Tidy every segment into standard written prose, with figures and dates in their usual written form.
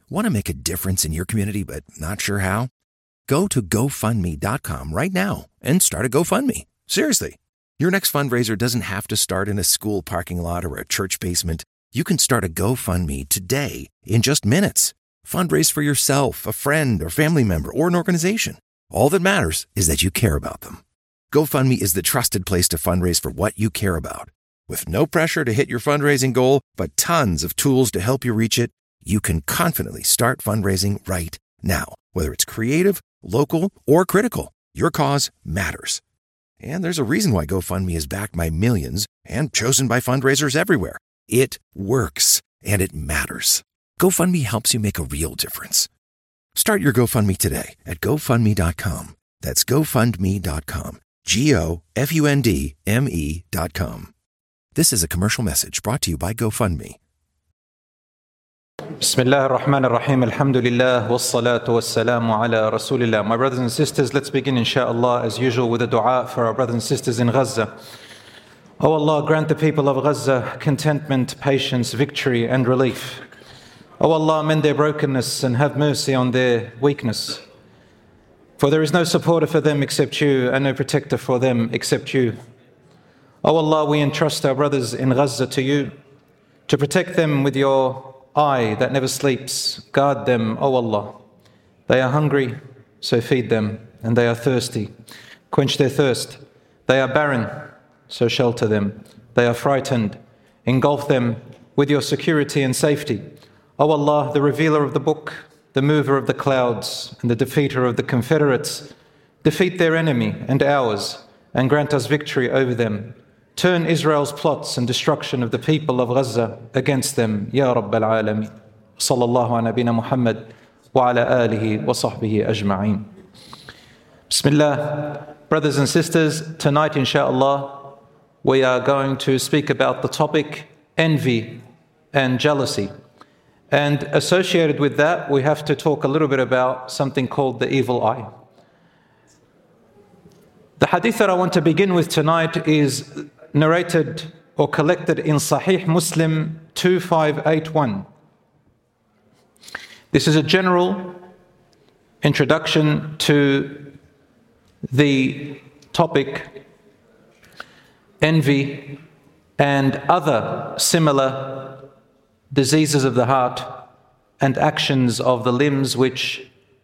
Want to make a difference in your community but not sure how? Go to GoFundMe.com right now and start a GoFundMe. Seriously. Your next fundraiser doesn't have to start in a school parking lot or a church basement. You can start a GoFundMe today in just minutes. Fundraise for yourself, a friend or family member, or an organization. All that matters is that you care about them. GoFundMe is the trusted place to fundraise for what you care about. With no pressure to hit your fundraising goal, but tons of tools to help you reach it, you can confidently start fundraising right now. Whether it's creative, local, or critical, your cause matters. And there's a reason why GoFundMe is backed by millions and chosen by fundraisers everywhere. It works, and it matters. GoFundMe helps you make a real difference. Start your GoFundMe today at GoFundMe.com. That's GoFundMe.com. GoFundMe.com. This is a commercial message brought to you by GoFundMe. Bismillah ar-Rahman ar-Rahim, alhamdulillah, wassalatu wassalamu ala rasulillah. My brothers and sisters, let's begin inshaAllah as usual with a dua for our brothers and sisters in Gaza. Oh Allah, grant the people of Gaza contentment, patience, victory and relief. Oh Allah, mend their brokenness and have mercy on their weakness. For there is no supporter for them except you, and no protector for them except you. Oh Allah, we entrust our brothers in Gaza to you, to protect them with your eye that never sleeps. Guard them, O Allah. They are hungry, so feed them, and they are thirsty. Quench their thirst. They are barren, so shelter them. They are frightened. Engulf them with your security and safety. O Allah, the revealer of the book, the mover of the clouds, and the defeater of the Confederates, defeat their enemy and ours, and grant us victory over them. Turn Israel's plots and destruction of the people of Gaza against them, Ya Rabbal Alameen. Sallallahu ala nabina Muhammad wa ala alihi wa sahbihi ajma'een. Bismillah. Brothers and sisters, tonight inshaAllah, we are going to speak about the topic envy and jealousy. And associated with that, we have to talk a little bit about something called the evil eye. The hadith that I want to begin with tonight is narrated or collected in Sahih Muslim 2581. This is a general introduction to the topic envy and other similar diseases of the heart and actions of the limbs which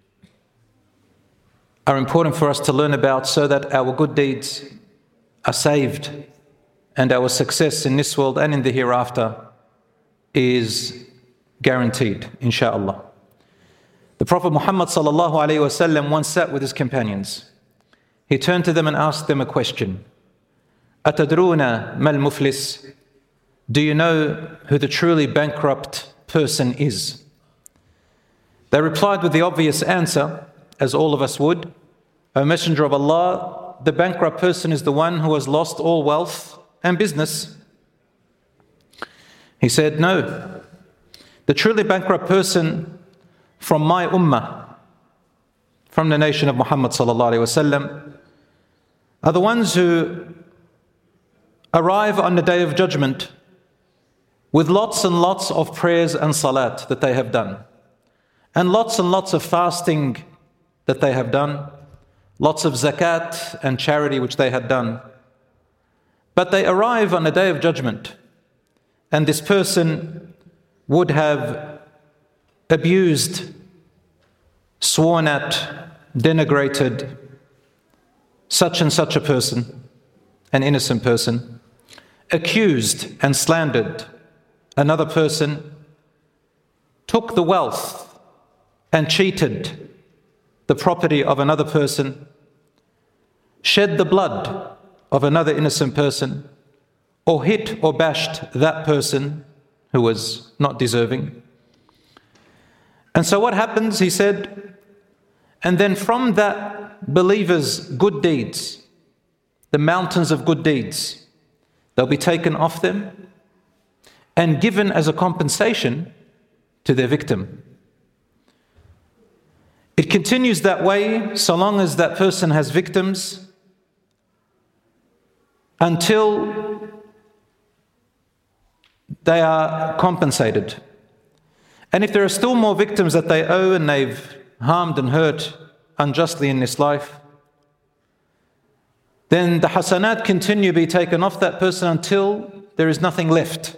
are important for us to learn about so that our good deeds are saved and our success in this world and in the hereafter is guaranteed, inshaAllah. The Prophet Muhammad sallallahu alayhi wa sallam once sat with his companions. He turned to them and asked them a question. Atadruna mal muflis? Do you know who the truly bankrupt person is? They replied with the obvious answer, as all of us would. O Messenger of Allah, the bankrupt person is the one who has lost all wealth and business. He said, no. The truly bankrupt person from my ummah, from the nation of Muhammad sallallahu alaihi wasallam, are the ones who arrive on the day of judgment with lots and lots of prayers and salat that they have done, and lots of fasting that they have done, lots of zakat and charity which they had done. But they arrive on the day of judgment, and this person would have abused, sworn at, denigrated such and such a person, an innocent person, accused and slandered another person, took the wealth and cheated the property of another person, shed the blood of another innocent person, or hit or bashed that person who was not deserving. And so what happens, he said, and then from that believer's good deeds, the mountains of good deeds, they'll be taken off them and given as a compensation to their victim. It continues that way so long as that person has victims, until they are compensated. And if there are still more victims that they owe and they've harmed and hurt unjustly in this life, then the hasanat continue to be taken off that person until there is nothing left.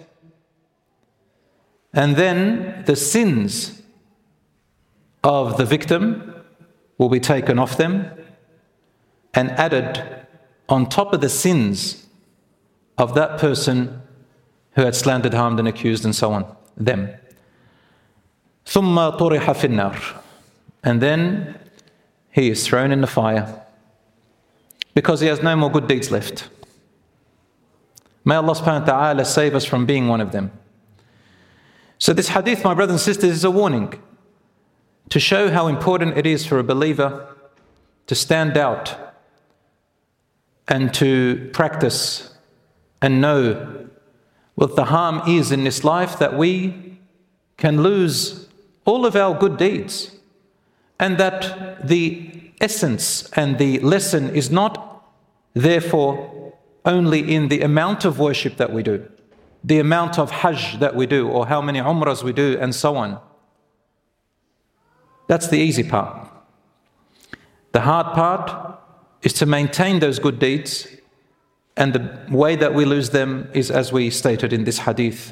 And then the sins of the victim will be taken off them and added on top of the sins of that person who had slandered, harmed and accused and so on, them. ثُمَّ طُرِحَ فِي النَّارِ. And then he is thrown in the fire because he has no more good deeds left. May Allah subhanahu wa ta'ala save us from being one of them. So this hadith, my brothers and sisters, is a warning to show how important it is for a believer to stand out and to practice and know what the harm is in this life, that we can lose all of our good deeds, and that the essence and the lesson is not therefore only in the amount of worship that we do, the amount of hajj that we do, or how many umrahs we do, and so on. That's the easy part. The hard part is to maintain those good deeds, and the way that we lose them is as we stated in this hadith.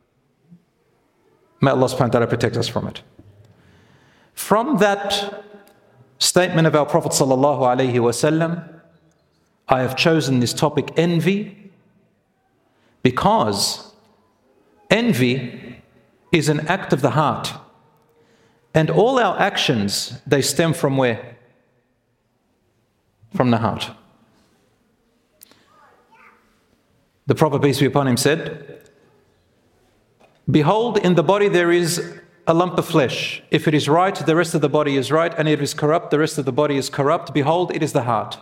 May Allah subhanahu wa ta'ala protect us from it. From that statement of our Prophet sallallahu alaihi wasallam, I have chosen this topic, envy, because envy is an act of the heart. And all our actions, they stem from where? From the heart. The Prophet, peace be upon him, said, "Behold, in the body there is a lump of flesh. If it is right, the rest of the body is right, and if it is corrupt, the rest of the body is corrupt. Behold, it is the heart."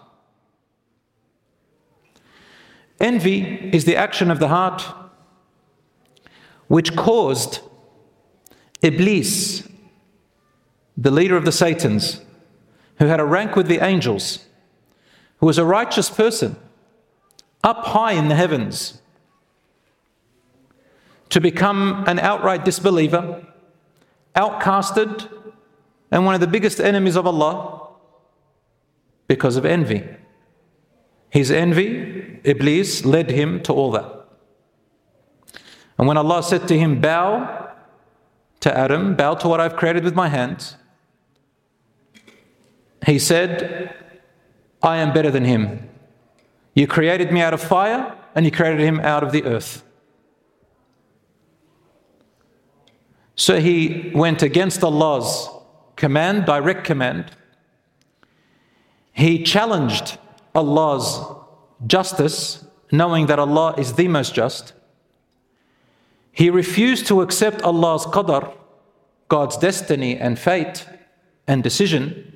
Envy is the action of the heart which caused Iblis, the leader of the Satans, who had a rank with the angels, who was a righteous person, up high in the heavens, to become an outright disbeliever, outcasted, and one of the biggest enemies of Allah because of envy. His envy, Iblis, led him to all that. And when Allah said to him, "Bow to Adam, bow to what I've created with my hands," he said, "I am better than him. You created me out of fire, and you created him out of the earth." So he went against Allah's command, direct command. He challenged Allah's justice, knowing that Allah is the most just. He refused to accept Allah's qadar, God's destiny and fate and decision,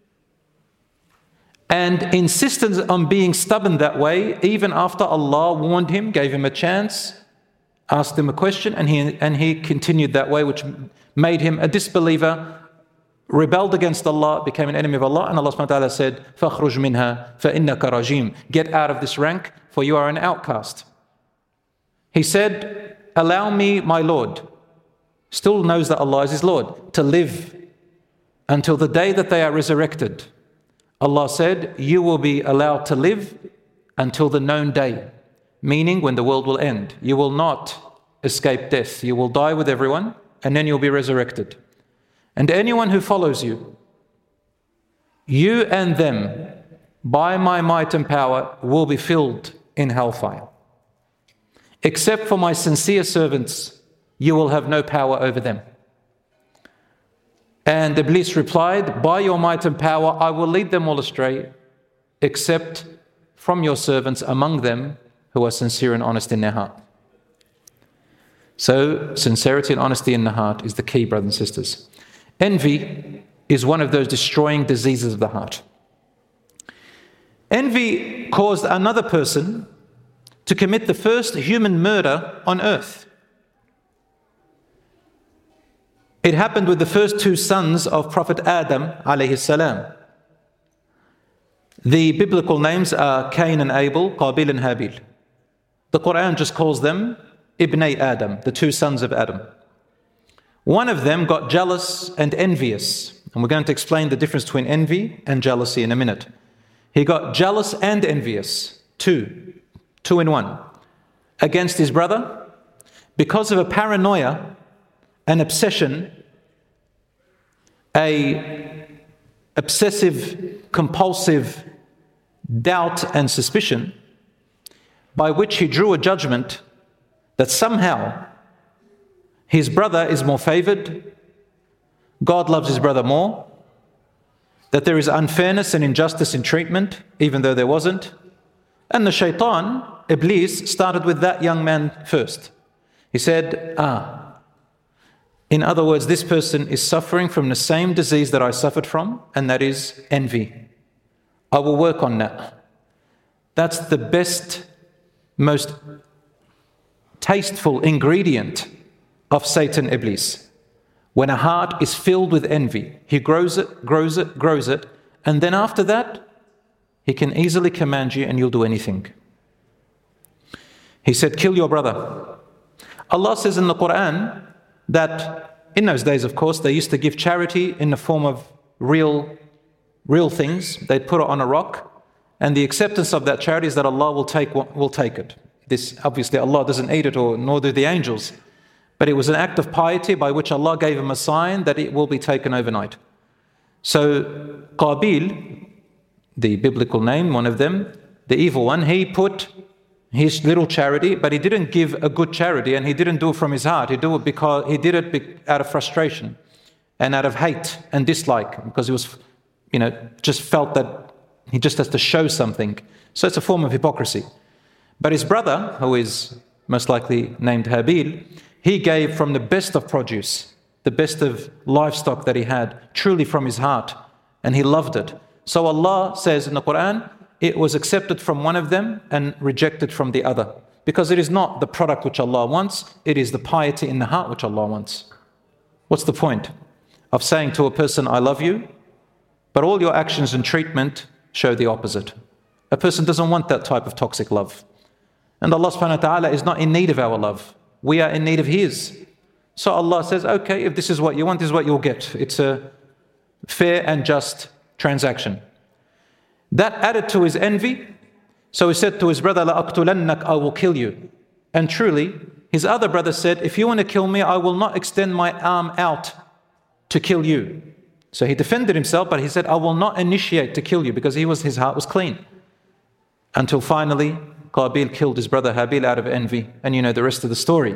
and insisted on being stubborn that way, even after Allah warned him, gave him a chance, asked him a question, and he continued that way, which made him a disbeliever, rebelled against Allah, became an enemy of Allah. And Allah subhanahu wa ta'ala said, فَخْرُجْ مِنْهَا فَإِنَّكَ رَجِيمٌ. Get out of this rank, for you are an outcast. He said, "Allow me, my Lord," still knows that Allah is his Lord, "to live until the day that they are resurrected." Allah said, "You will be allowed to live until the known day," meaning when the world will end. You will not escape death. You will die with everyone, and then you'll be resurrected. And anyone who follows you, you and them, by my might and power, will be filled in hellfire. Except for my sincere servants, you will have no power over them. And Iblis replied, "By your might and power, I will lead them all astray, except from your servants among them who are sincere and honest in their heart." So, sincerity and honesty in the heart is the key, brothers and sisters. Envy is one of those destroying diseases of the heart. Envy caused another person to commit the first human murder on earth. It happened with the first two sons of Prophet Adam alayhi salam. The biblical names are Cain and Abel, Qabil and Habil. The Quran just calls them Ibnay Adam, the two sons of Adam. One of them got jealous and envious. And we're going to explain the difference between envy and jealousy in a minute. He got jealous and envious, two in one, against his brother because of a paranoia, an obsession, a obsessive, compulsive doubt and suspicion by which he drew a judgment that somehow his brother is more favored, God loves his brother more, that there is unfairness and injustice in treatment, even though there wasn't. And the shaitan, Iblis, started with that young man first. He said, in other words, this person is suffering from the same disease that I suffered from, and that is envy. I will work on that. That's the best, most tasteful ingredient of Satan, Iblis. When a heart is filled with envy, he grows it, and then after that, he can easily command you and you'll do anything. He said, kill your brother. Allah says in the Quran that in those days, of course, they used to give charity in the form of real things. They'd put it on a rock, and the acceptance of that charity is that Allah will take it. This, obviously, Allah doesn't eat it, nor do the angels. But it was an act of piety by which Allah gave him a sign that it will be taken overnight. So Qabil, the biblical name, one of them, the evil one, he put his little charity, but he didn't give a good charity, and he didn't do it from his heart. He did it out of frustration and out of hate and dislike, because he was, just felt that he just has to show something. So it's a form of hypocrisy. But his brother, who is most likely named Habil, he gave from the best of produce, the best of livestock that he had, truly from his heart, and he loved it. So Allah says in the Quran, it was accepted from one of them and rejected from the other. Because it is not the product which Allah wants, it is the piety in the heart which Allah wants. What's the point of saying to a person, I love you, but all your actions and treatment show the opposite? A person doesn't want that type of toxic love. And Allah subhanahu wa ta'ala is not in need of our love. We are in need of His. So Allah says, okay, if this is what you want, this is what you'll get. It's a fair and just transaction. That added to his envy. So he said to his brother, لَأَقْتُلَنَّكَ, I will kill you. And truly, his other brother said, if you want to kill me, I will not extend my arm out to kill you. So he defended himself, but he said, I will not initiate to kill you, because his heart was clean. Until finally, Qabil killed his brother Habil out of envy. And you know the rest of the story.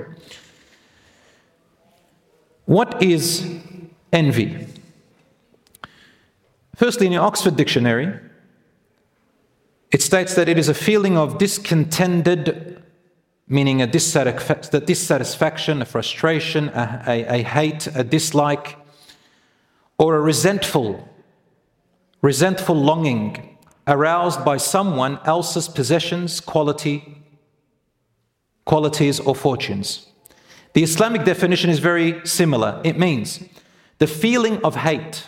What is envy? Firstly, in the Oxford Dictionary, it states that it is a feeling of discontented, meaning a dissatisfaction, a frustration, a hate, a dislike, or a resentful longing aroused by someone else's possessions, qualities, or fortunes. The Islamic definition is very similar. It means the feeling of hate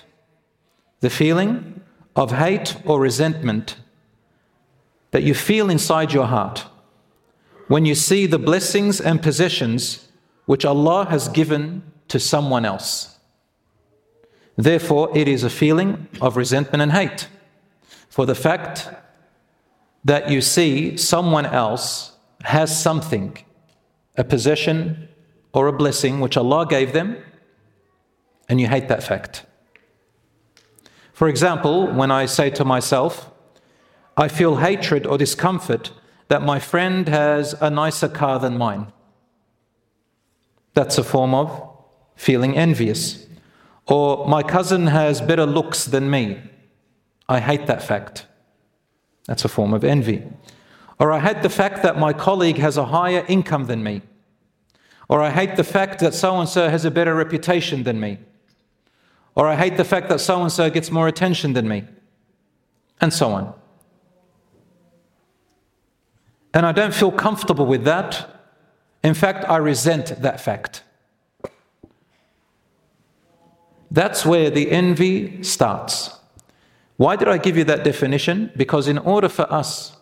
or resentment that you feel inside your heart when you see the blessings and possessions which Allah has given to someone else. Therefore, it is a feeling of resentment and hate for the fact that you see someone else has something, a possession or a blessing which Allah gave them, and you hate that fact. For example, when I say to myself, I feel hatred or discomfort that my friend has a nicer car than mine. That's a form of feeling envious. Or my cousin has better looks than me. I hate that fact. That's a form of envy. Or I hate the fact that my colleague has a higher income than me. Or I hate the fact that so-and-so has a better reputation than me. Or I hate the fact that so-and-so gets more attention than me. And so on. And I don't feel comfortable with that. In fact, I resent that fact. That's where the envy starts. Why did I give you that definition? Because in order for us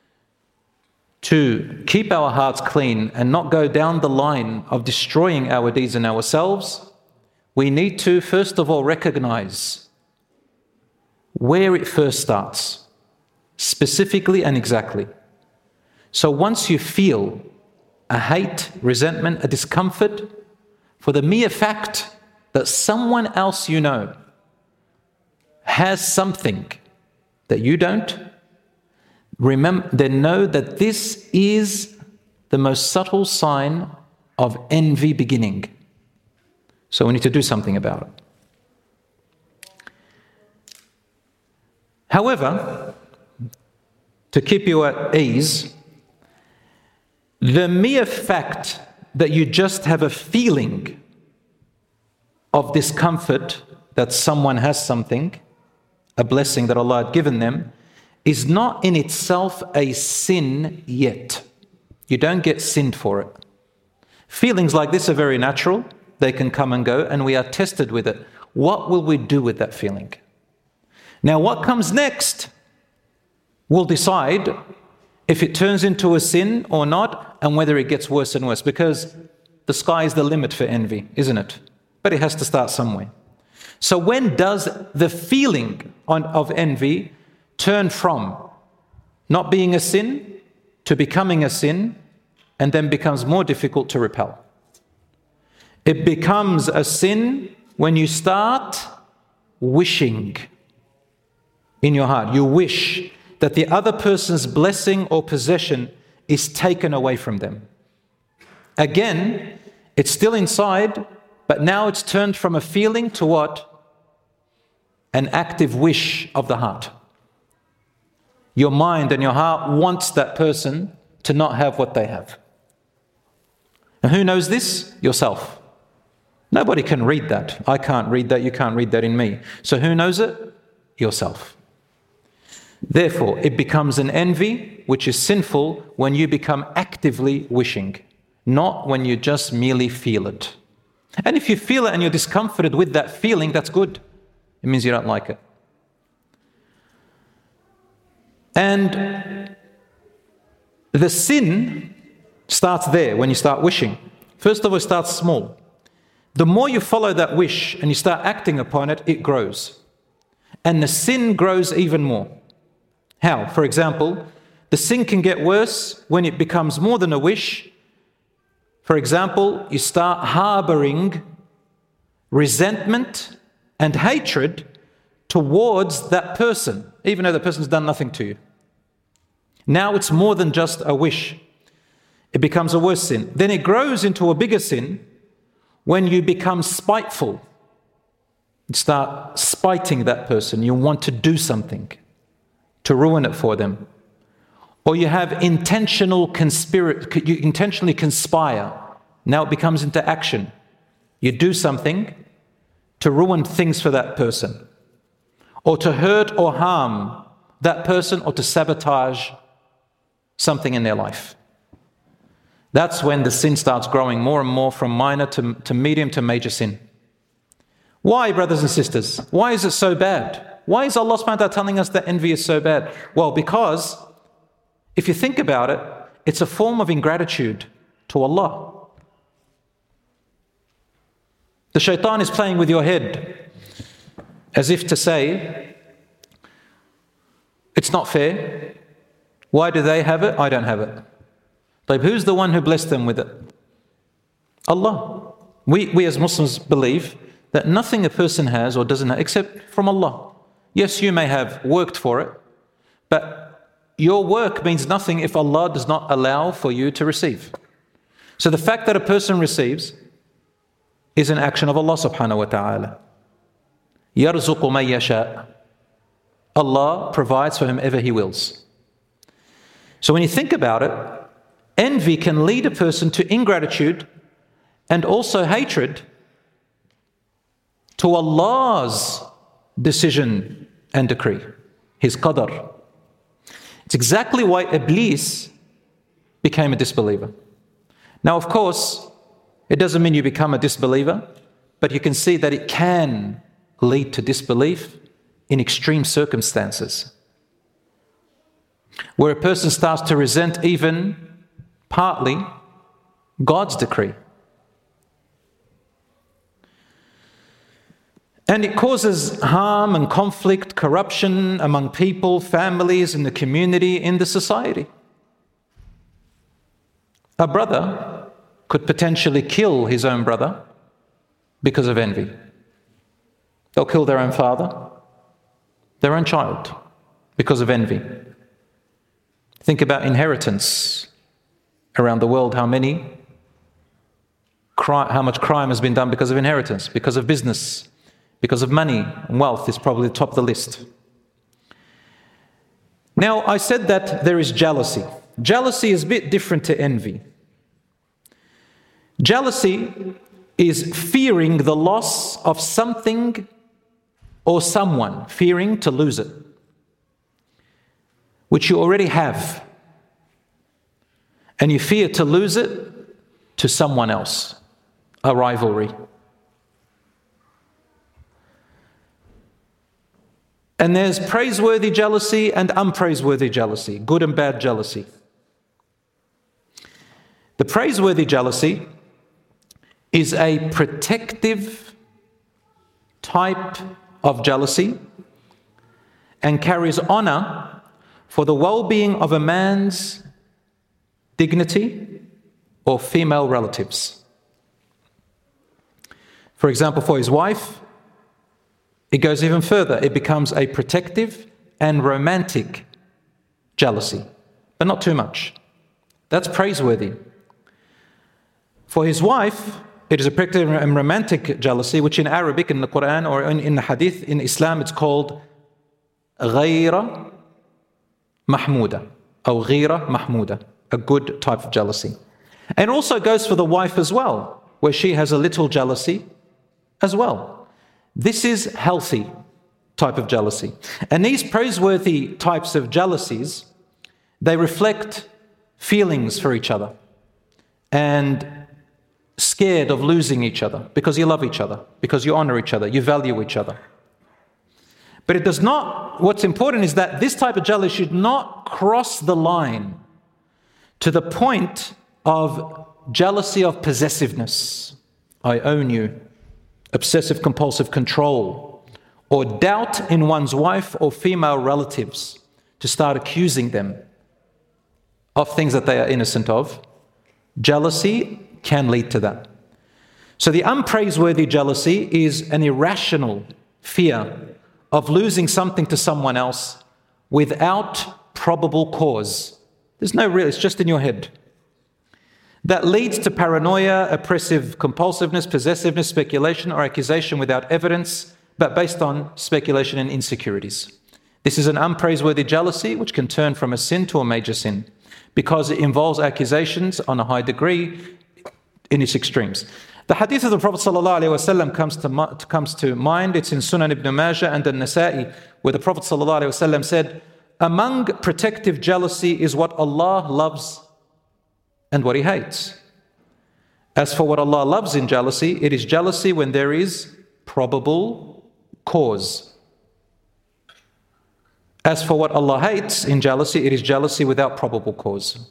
to keep our hearts clean and not go down the line of destroying our deeds and ourselves, we need to first of all recognize where it first starts, specifically and exactly. So once you feel a hate, resentment, a discomfort for the mere fact that someone else you know has something that you don't, remember, then know that this is the most subtle sign of envy beginning. So we need to do something about it. However, to keep you at ease, the mere fact that you just have a feeling of discomfort that someone has something, a blessing that Allah had given them, is not in itself a sin yet. You don't get sinned for it. Feelings like this are very natural. They can come and go, and we are tested with it. What will we do with that feeling? Now, what comes next will decide if it turns into a sin or not, and whether it gets worse and worse, because the sky is the limit for envy, isn't it? But it has to start somewhere. So when does the feeling of envy turn from not being a sin to becoming a sin, and then becomes more difficult to repel? It becomes a sin when you start wishing in your heart. You wish that the other person's blessing or possession is taken away from them. Again, it's still inside, but now it's turned from a feeling to what? An active wish of the heart. Your mind and your heart wants that person to not have what they have. And who knows this? Yourself. Nobody can read that. I can't read that. You can't read that in me. So who knows it? Yourself. Therefore, it becomes an envy, which is sinful when you become actively wishing, not when you just merely feel it. And if you feel it and you're discomforted with that feeling, that's good. It means you don't like it. And the sin starts there when you start wishing. First of all, it starts small. The more you follow that wish and you start acting upon it, it grows. And the sin grows even more. How? For example, the sin can get worse when it becomes more than a wish. For example, you start harboring resentment and hatred towards that person, even though the person's done nothing to you. Now it's more than just a wish. It becomes a worse sin. Then it grows into a bigger sin when you become spiteful. You start spiting that person. You want to do something to ruin it for them. Or you have you intentionally conspire. Now it becomes into action. You do something to ruin things for that person, or to hurt or harm that person, or to sabotage something in their life. That's when the sin starts growing more and more from minor to medium to major sin. Why, brothers and sisters? Why is it so bad? Why is Allah subhanahu wa ta'ala telling us that envy is so bad? Well, because if you think about it, it's a form of ingratitude to Allah. The shaitan is playing with your head as if to say, it's not fair. Why do they have it? I don't have it. But who's the one who blessed them with it? Allah. We as Muslims believe that nothing a person has or doesn't have except from Allah. Yes, you may have worked for it, but your work means nothing if Allah does not allow for you to receive. So the fact that a person receives is an action of Allah subhanahu wa ta'ala. يَرْزُقُ مَن يَشَاءُ. Allah provides for whomever He wills. So when you think about it, envy can lead a person to ingratitude and also hatred to Allah's decision and decree, His qadr. It's exactly why Iblis became a disbeliever. Now, of course, it doesn't mean you become a disbeliever, but you can see that it can lead to disbelief in extreme circumstances, where a person starts to resent even partly God's decree. And it causes harm and conflict, corruption among people, families, in the community, in the society. A brother could potentially kill his own brother because of envy. They'll kill their own father, their own child, because of envy. Think about inheritance around the world. How much crime has been done because of inheritance, because of business, because of money and wealth is probably the top of the list. Now, I said that there is jealousy. Jealousy is a bit different to envy. Jealousy is fearing the loss of something or someone, fearing to lose it, which you already have. And you fear to lose it to someone else, a rivalry. And there's praiseworthy jealousy and unpraiseworthy jealousy, good and bad jealousy. The praiseworthy jealousy is a protective type of jealousy and carries honor for the well-being of a man's dignity or female relatives. For example, for his wife, it goes even further. It becomes a protective and romantic jealousy, but not too much. That's praiseworthy. For his wife, it is a protective and romantic jealousy, which in Arabic, in the Quran, or in the Hadith, in Islam, it's called غيرة محمودة, or غيرة محمودة, a good type of jealousy. And also goes for the wife as well, where she has a little jealousy as well. This is healthy type of jealousy. And these praiseworthy types of jealousies, they reflect feelings for each other and scared of losing each other because you love each other, because you honor each other, you value each other. But it does not, what's important is that this type of jealousy should not cross the line to the point of jealousy of possessiveness. I own you. Obsessive compulsive control, or doubt in one's wife or female relatives to start accusing them of things that they are innocent of. Jealousy can lead to that. So the unpraiseworthy jealousy is an irrational fear of losing something to someone else without probable cause. There's no real, it's just in your head. That leads to paranoia, oppressive compulsiveness, possessiveness, speculation, or accusation without evidence, but based on speculation and insecurities. This is an unpraiseworthy jealousy which can turn from a sin to a major sin because it involves accusations on a high degree in its extremes. The hadith of the Prophet ﷺ comes to mind. It's in Sunan ibn Majah and An-Nasa'i, where the Prophet ﷺ said, among protective jealousy is what Allah loves and what He hates. As for what Allah loves in jealousy, it is jealousy when there is probable cause. As for what Allah hates in jealousy, it is jealousy without probable cause.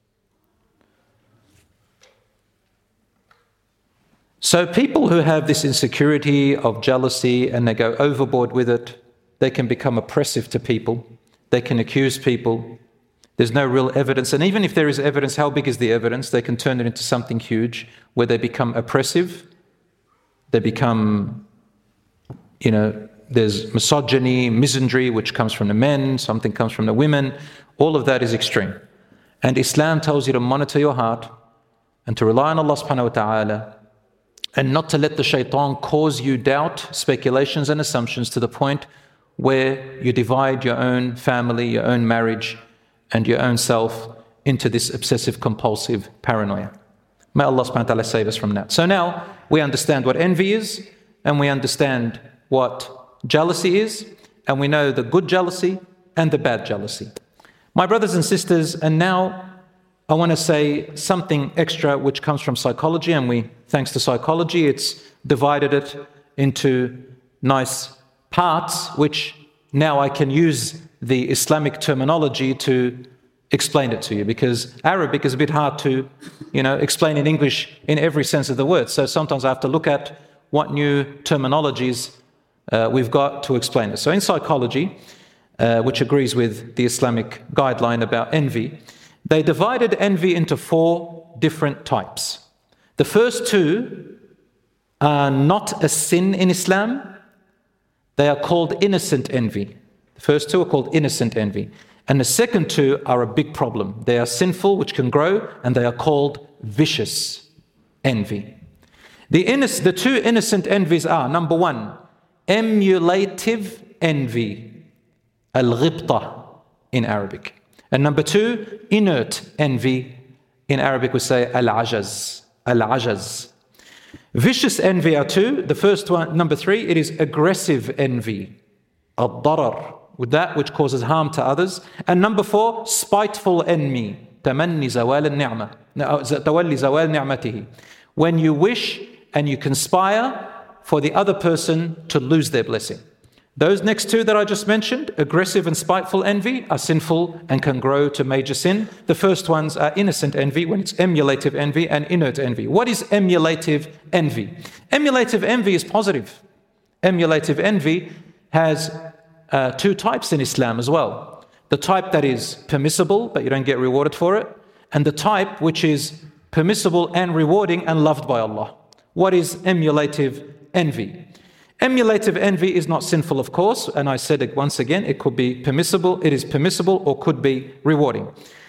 So people who have this insecurity of jealousy and they go overboard with it, they can become oppressive to people. They can accuse people. There's no real evidence. And even if there is evidence, how big is the evidence? They can turn it into something huge where they become oppressive. They become, there's misogyny, misandry, which comes from the men, something comes from the women. All of that is extreme. And Islam tells you to monitor your heart and to rely on Allah subhanahu wa ta'ala and not to let the shaitan cause you doubt, speculations and assumptions to the point where you divide your own family, your own marriage, and your own self into this obsessive compulsive paranoia. May Allah subhanahu wa ta'ala save us from that. So now we understand what envy is, and we understand what jealousy is, and we know the good jealousy and the bad jealousy. My brothers and sisters, and now I want to say something extra which comes from psychology, and thanks to psychology, it's divided it into nice parts, which now I can use the Islamic terminology to explain it to you, because Arabic is a bit hard to, explain in English in every sense of the word. So sometimes I have to look at what new terminologies we've got to explain it. So in psychology, which agrees with the Islamic guideline about envy, they divided envy into 4 different types. The first 2 are not a sin in Islam. They are called innocent envy. The first 2 are called innocent envy. And the second 2 are a big problem. They are sinful, which can grow, and they are called vicious envy. The 2 innocent envies are, number 1, emulative envy, al-ghibta in Arabic. And number 2, inert envy. In Arabic we say al-ajaz, al-ajaz. Vicious envy are 2. The first one, number 3, it is aggressive envy, ad-darar, with that which causes harm to others. And number 4, spiteful envy, tamanni zawal al-ni'mah, tawalli zawal ni'matihi. When you wish and you conspire for the other person to lose their blessing. Those next 2 that I just mentioned, aggressive and spiteful envy, are sinful and can grow to major sin. The first ones are innocent envy, when it's emulative envy, and inert envy. What is emulative envy? Emulative envy is positive. Emulative envy has 2 types in Islam as well. The type that is permissible, but you don't get rewarded for it, and the type which is permissible and rewarding and loved by Allah. What is emulative envy? Emulative envy is not sinful, of course, and I said it once again, it could be permissible, it is permissible, or could be rewarding.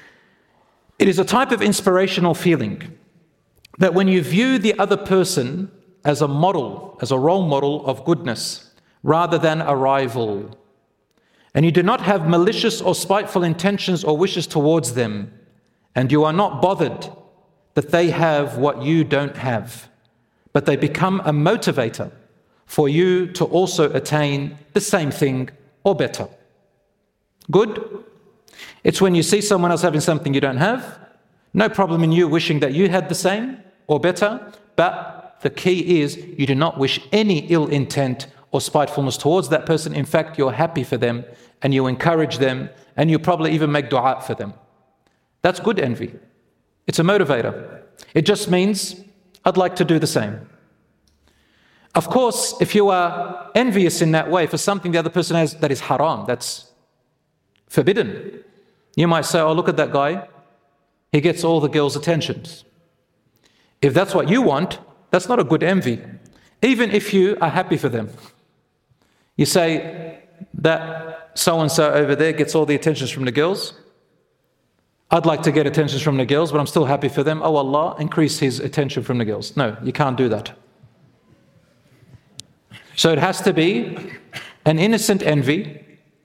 It is a type of inspirational feeling that when you view the other person as a model, as a role model of goodness, rather than a rival, and you do not have malicious or spiteful intentions or wishes towards them, and you are not bothered that they have what you don't have, but they become a motivator for you to also attain the same thing or better. Good? It's when you see someone else having something you don't have, no problem in you wishing that you had the same or better, but the key is you do not wish any ill intent or spitefulness towards that person. In fact, you're happy for them and you encourage them and you probably even make dua for them. That's good envy. It's a motivator. It just means I'd like to do the same. Of course, if you are envious in that way for something the other person has that is haram, that's forbidden, you might say, oh, look at that guy. He gets all the girls' attentions. If that's what you want, that's not a good envy, even if you are happy for them. You say that so-and-so over there gets all the attentions from the girls. I'd like to get attentions from the girls, but I'm still happy for them. Oh, Allah, increase his attention from the girls. No, you can't do that. So it has to be an innocent envy,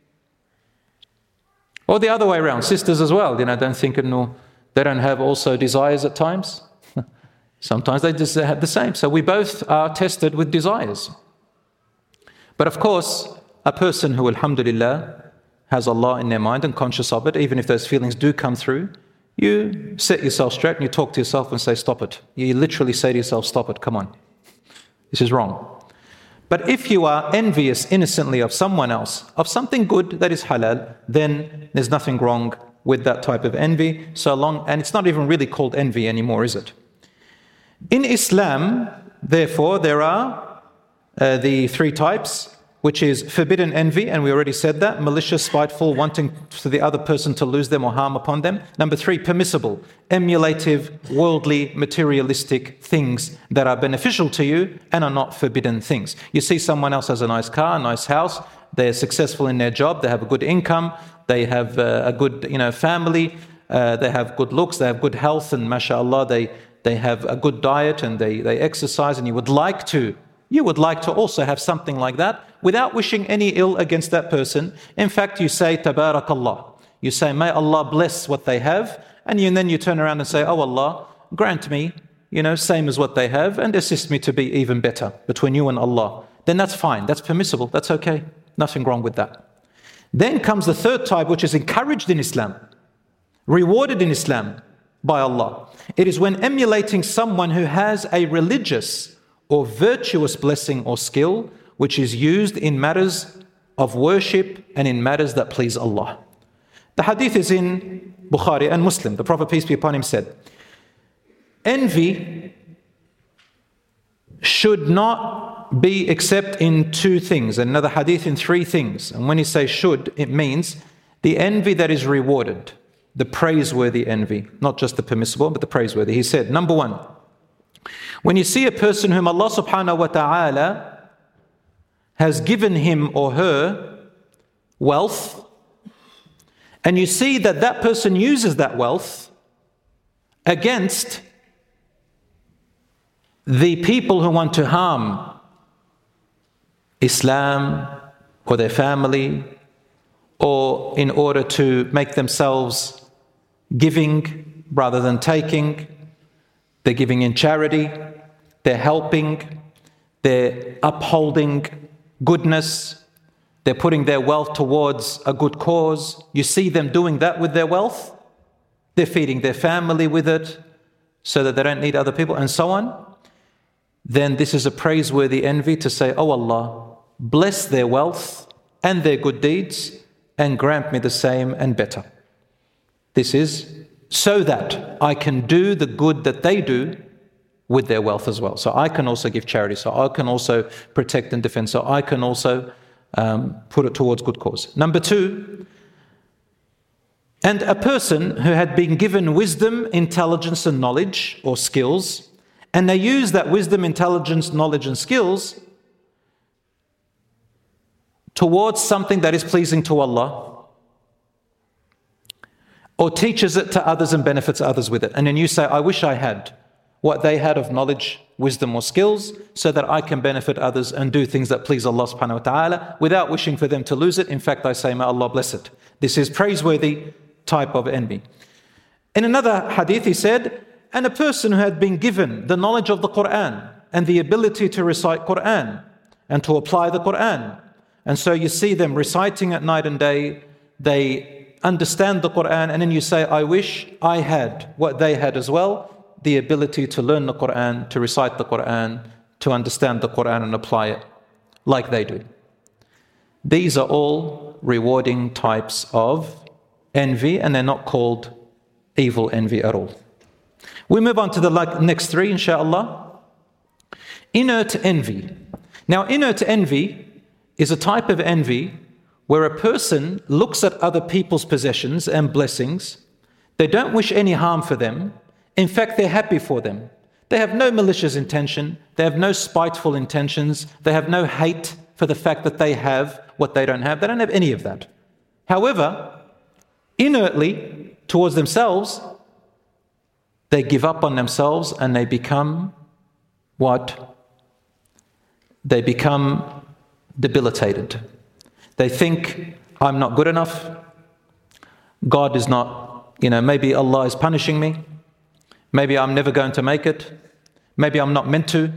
or the other way around, sisters as well. Don't think they don't have also desires at times. Sometimes they just have the same. So we both are tested with desires. But of course, a person who, alhamdulillah, has Allah in their mind and conscious of it, even if those feelings do come through, you set yourself straight and you talk to yourself and say, stop it. You literally say to yourself, stop it, come on. This is wrong. But if you are envious innocently of someone else, of something good that is halal, then there's nothing wrong with that type of envy, and it's not even really called envy anymore, is it? In Islam, therefore, there are the 3 types, which is forbidden envy, and we already said that, malicious, spiteful, wanting for the other person to lose them or harm upon them. Number 3, permissible, emulative, worldly, materialistic things that are beneficial to you and are not forbidden things. You see someone else has a nice car, a nice house, they're successful in their job, they have a good income, they have a good family, they have good looks, they have good health, and mashallah, they have a good diet and they exercise, and you would like to also have something like that without wishing any ill against that person. In fact, you say, Tabarakallah. You say, may Allah bless what they have. And then you turn around and say, oh Allah, grant me, same as what they have and assist me to be even better between you and Allah. Then that's fine. That's permissible. That's okay. Nothing wrong with that. Then comes the 3rd type, which is encouraged in Islam, rewarded in Islam by Allah. It is when emulating someone who has a religious or virtuous blessing or skill, which is used in matters of worship and in matters that please Allah. The hadith is in Bukhari and Muslim. The Prophet, peace be upon him, said, envy should not be except in two things, another hadith in three things. And when you say should, it means the envy that is rewarded, the praiseworthy envy, not just the permissible, but the praiseworthy. He said, number one, when you see a person whom Allah subhanahu wa ta'ala has given him or her wealth, and you see that that person uses that wealth against the people who want to harm Islam or their family, or in order to make themselves giving rather than taking, they're giving in charity, they're helping, they're upholding goodness, they're putting their wealth towards a good cause. You see them doing that with their wealth, they're feeding their family with it so that they don't need other people and so on. Then this is a praiseworthy envy to say, oh Allah, bless their wealth and their good deeds and grant me the same and better. This is so that I can do the good that they do with their wealth as well. So I can also give charity, so I can also protect and defend, so I can also put it towards good cause. Number two, and a person who had been given wisdom, intelligence and knowledge or skills, and they use that wisdom, intelligence, knowledge and skills towards something that is pleasing to Allah, or teaches it to others and benefits others with it. And then you say, I wish I had what they had of knowledge, wisdom or skills, so that I can benefit others and do things that please Allah subhanahu wa ta'ala without wishing for them to lose it. In fact, I say, may Allah bless it. This is praiseworthy type of envy. In another hadith, he said, and a person who had been given the knowledge of the Quran and the ability to recite Quran and to apply the Quran. And so you see them reciting at night and day, they understand the Quran, and then you say, I wish I had what they had as well, the ability to learn the Quran, to recite the Quran, to understand the Quran and apply it like they do. These are all rewarding types of envy, and they're not called evil envy at all. We move on to the next three, inshallah. Inert envy. Now, inert envy is a type of envy where a person looks at other people's possessions and blessings. They don't wish any harm for them. In fact, they're happy for them. They have no malicious intention. They have no spiteful intentions. They have no hate for the fact that they have what they don't have. They don't have any of that. However, inertly towards themselves, they give up on themselves and they become what? They become debilitated. They think, I'm not good enough. God is not, maybe Allah is punishing me. Maybe I'm never going to make it. Maybe I'm not meant to.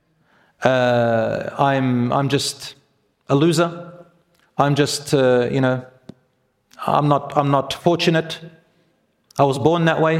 I'm just a loser. I'm just, I'm not fortunate. I was born that way.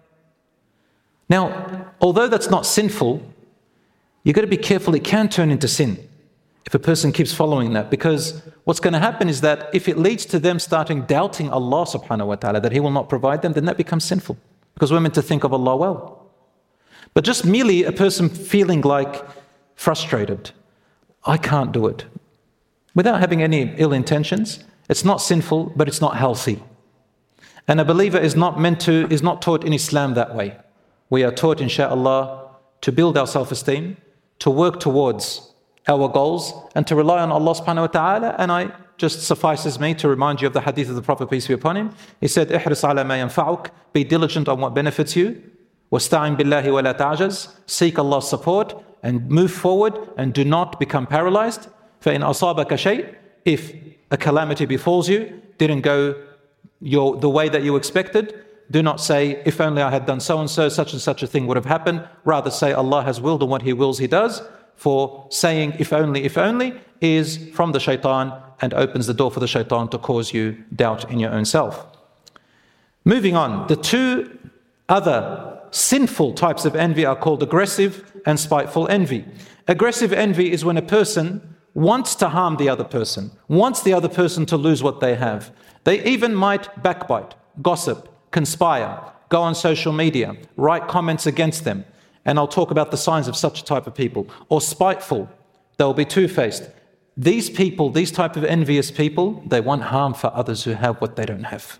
Now, although that's not sinful, you've got to be careful. It can turn into sin if a person keeps following that, because what's going to happen is that if it leads to them starting doubting Allah subhanahu wa ta'ala, that He will not provide them, then that becomes sinful, because we're meant to think of Allah well. But just merely a person feeling like frustrated, I can't do it, without having any ill intentions, it's not sinful, but it's not healthy. And a believer is not taught in Islam that way. We are taught, inshaAllah, to build our self-esteem, to work towards our goals, and to rely on Allah subhanahu wa ta'ala. And I just suffices me to remind you of the hadith of the Prophet, peace be upon him. He said, "Ihris ala ma yanfa'uk," be diligent on what benefits you. "Wasta'in billahi wa la ta'jaz," seek Allah's support and move forward and do not become paralyzed. فَإِنْ أَصَابَكَ شَيْءٍ, if a calamity befalls you, didn't go the way that you expected, do not say, if only I had done so and so, such and such a thing would have happened. Rather say, Allah has willed, and what He wills He does. For saying if only is from the shaitan and opens the door for the shaitan to cause you doubt in your own self. Moving on, the two other sinful types of envy are called aggressive and spiteful envy. Aggressive envy is when a person wants to harm the other person, wants the other person to lose what they have. They even might backbite, gossip, conspire, go on social media, write comments against them. And I'll talk about the signs of such a type of people. Or spiteful. they'll be two-faced. These people, these type of envious people, they want harm for others who have what they don't have.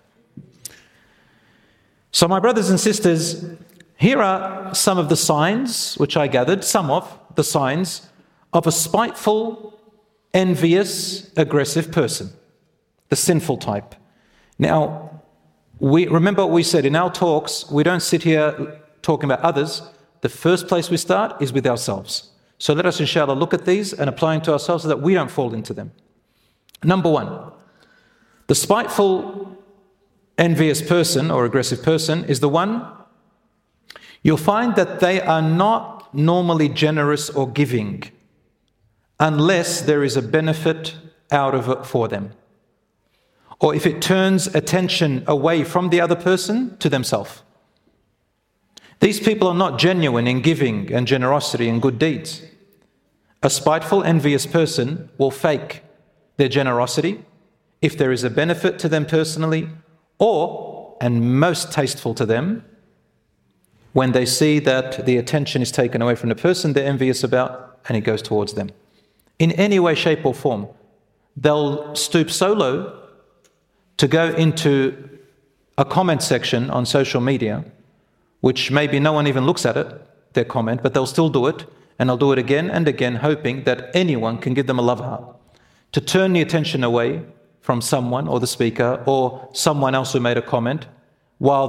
So my brothers and sisters, here are some of the signs, which I gathered, some of the signs of a spiteful, envious, aggressive person, the sinful type. Now, remember what we said in our talks, we don't sit here talking about others. The first place we start is with ourselves. So let us, inshallah, look at these and apply them to ourselves so that we don't fall into them. Number one, the spiteful, envious person or aggressive person is the one you'll find that they are not normally generous or giving unless there is a benefit out of it for them, or if it turns attention away from the other person to themselves. These people are not genuine in giving and generosity and good deeds. A spiteful, envious person will fake their generosity if there is a benefit to them personally, or, and most tasteful to them, when they see that the attention is taken away from the person they're envious about and it goes towards them. In any way, shape or form, they'll stoop so low to go into a comment section on social media, which maybe no one even looks at it, their comment, but they'll still do it, and they'll do it again and again, hoping that anyone can give them a love heart, to turn the attention away from someone or the speaker or someone else who made a comment, while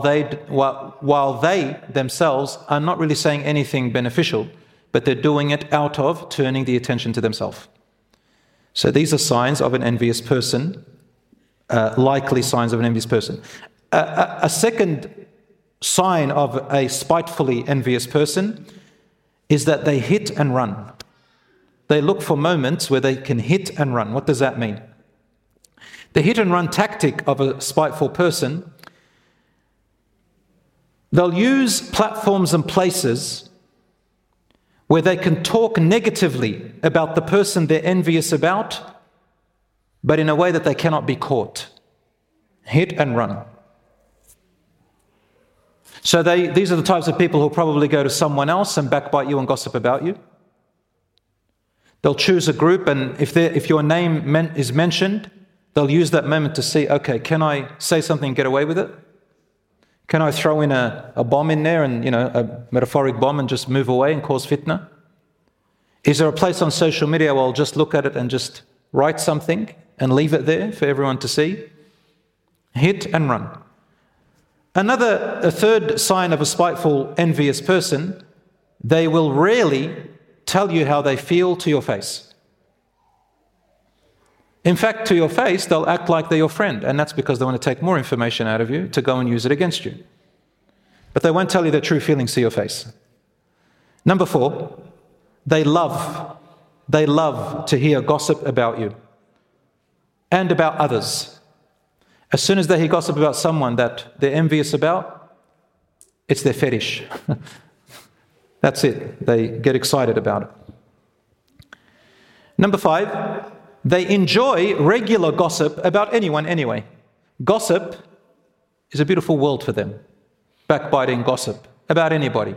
they themselves are not really saying anything beneficial, but they're doing it out of turning the attention to themselves. So these are signs of an envious person, likely signs of an envious person. A second sign of a spitefully envious person is that they hit and run. They look for moments where they can hit and run. What does that mean? The hit and run tactic of a spiteful person, they'll use platforms and places where they can talk negatively about the person they're envious about, but in a way that they cannot be caught. Hit and run. So these are the types of people who probably go to someone else and backbite you and gossip about you. They'll choose a group, and if your name is mentioned, they'll use that moment to see, okay, can I say something and get away with it? Can I throw in a bomb in there and, a metaphoric bomb and just move away and cause fitna? Is there a place on social media where I'll just look at it and just write something and leave it there for everyone to see? Hit and run. A third sign of a spiteful, envious person, they will rarely tell you how they feel to your face. In fact, to your face, they'll act like they're your friend, and that's because they want to take more information out of you to go and use it against you. But they won't tell you their true feelings to your face. Number 4, they love to hear gossip about you and about others. As soon as they hear gossip about someone that they're envious about, it's their fetish. That's it. They get excited about it. Number 5, they enjoy regular gossip about anyone anyway. Gossip is a beautiful world for them. Backbiting gossip about anybody.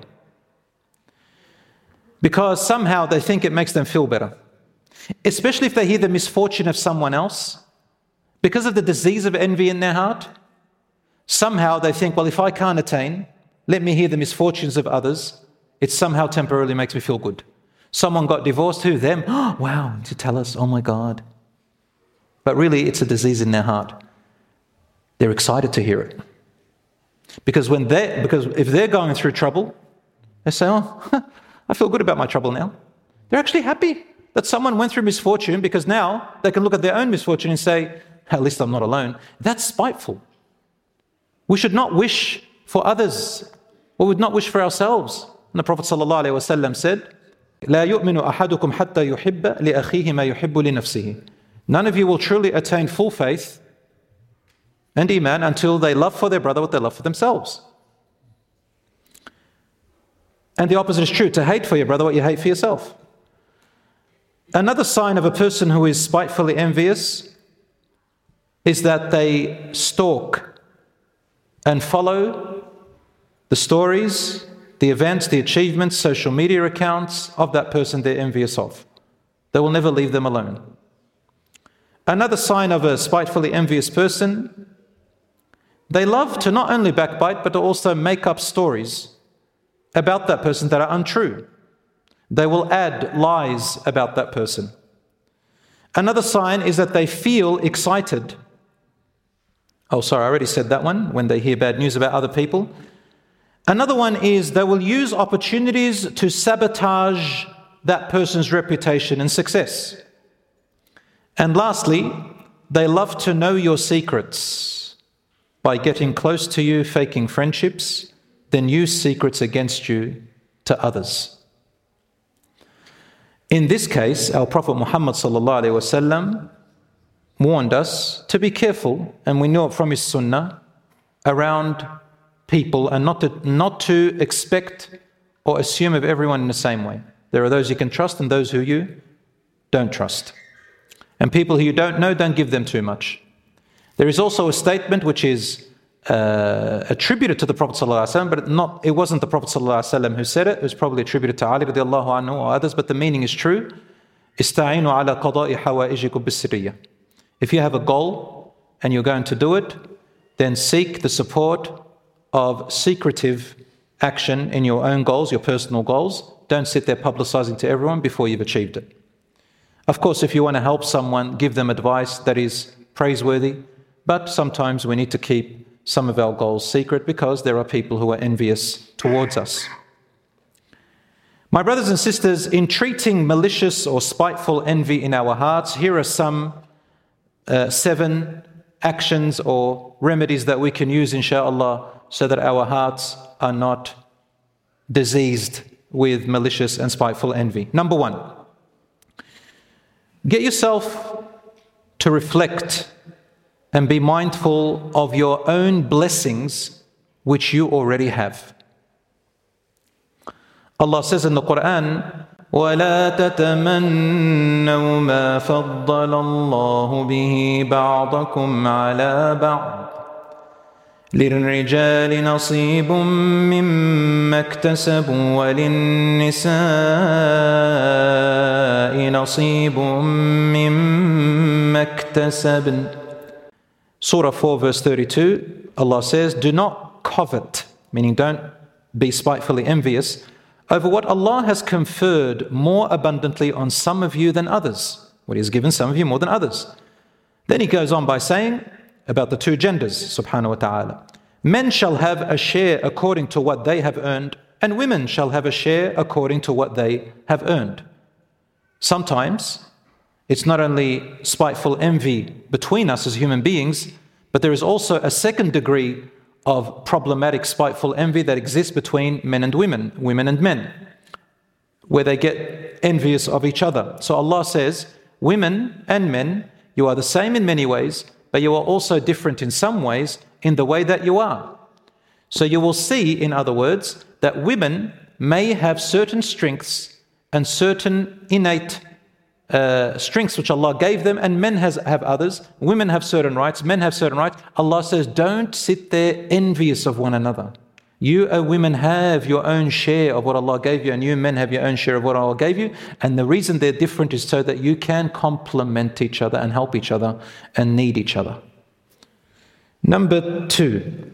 Because somehow they think it makes them feel better. Especially if they hear the misfortune of someone else. Because of the disease of envy in their heart, somehow they think, well, if I can't attain, let me hear the misfortunes of others. It somehow temporarily makes me feel good. Someone got divorced, who? Them? Oh, wow, to tell us, oh my God. But really, it's a disease in their heart. They're excited to hear it. Because if they're going through trouble, they say, oh, I feel good about my trouble now. They're actually happy that someone went through misfortune, because now they can look at their own misfortune and say, at least I'm not alone. That's spiteful. We should not wish for others. We would not wish for ourselves. And the Prophet ﷺ said, لا يؤمن أحدكم حتى يحب لأخيه ما يحب لنفسه. None of you will truly attain full faith and iman until they love for their brother what they love for themselves. And the opposite is true, to hate for your brother what you hate for yourself. Another sign of a person who is spitefully envious is that they stalk and follow the stories, the events, the achievements, social media accounts of that person they're envious of. they will never leave them alone. Another sign of a spitefully envious person, they love to not only backbite, but to also make up stories about that person that are untrue. They will add lies about that person. Another sign is that they feel excited. Oh, sorry, I already said that one, when they hear bad news about other people. Another one is they will use opportunities to sabotage that person's reputation and success. And lastly, they love to know your secrets by getting close to you, faking friendships, then use secrets against you to others. In this case, our Prophet Muhammad ﷺ warned us to be careful, and we know it from his sunnah, around people, and not to expect or assume of everyone in the same way. There are those you can trust and those who you don't trust. And people who you don't know, don't give them too much. There is also a statement which is attributed to the Prophet ﷺ, but it wasn't the Prophet ﷺ who said it. It was probably attributed to Ali radiallahu anhu or others, but the meaning is true. Ista'inu ala qada'i hawaijikum bis-sirriyya. If you have a goal and you're going to do it, then seek the support of secretive action in your own goals, your personal goals. Don't sit there publicizing to everyone before you've achieved it. Of course, if you want to help someone, give them advice that is praiseworthy, but sometimes we need to keep some of our goals secret because there are people who are envious towards us. My brothers and sisters, in treating malicious or spiteful envy in our hearts, here are some 7 actions or remedies that we can use, inshallah, so that our hearts are not diseased with malicious and spiteful envy. Number 1, get yourself to reflect and be mindful of your own blessings which you already have. Allah says in the Quran, وَلَا تَتَمَنَّوْا مَا فَضَّلَ اللَّهُ بِهِ بَعْضَكُمْ عَلَى بَعْضٍ لِلرِّجَالِ نَصِيبٌ مِّمَّا اكْتَسَبُوا وَلِلنِّسَاءِ نَصِيبٌ مِّمَّا اكْتَسَبْنَ. Surah 4 verse 32, Allah says, do not covet, meaning don't be spitefully envious, over what Allah has conferred more abundantly on some of you than others. What He has given some of you more than others. Then He goes on by saying about the 2 genders, subhanahu wa ta'ala. Men shall have a share according to what they have earned, and women shall have a share according to what they have earned. Sometimes it's not only spiteful envy between us as human beings, but there is also a second degree of problematic spiteful envy that exists between men and women, women and men, where they get envious of each other. So Allah says, women and men, you are the same in many ways, but you are also different in some ways in the way that you are. So you will see, in other words, that women may have certain strengths and certain innate strengths which Allah gave them, and men have others. Women have certain rights, men have certain rights. Allah says, don't sit there envious of one another. You, women, have your own share of what Allah gave you, and you men have your own share of what Allah gave you. And the reason they're different is so that you can complement each other and help each other and need each other. Number 2,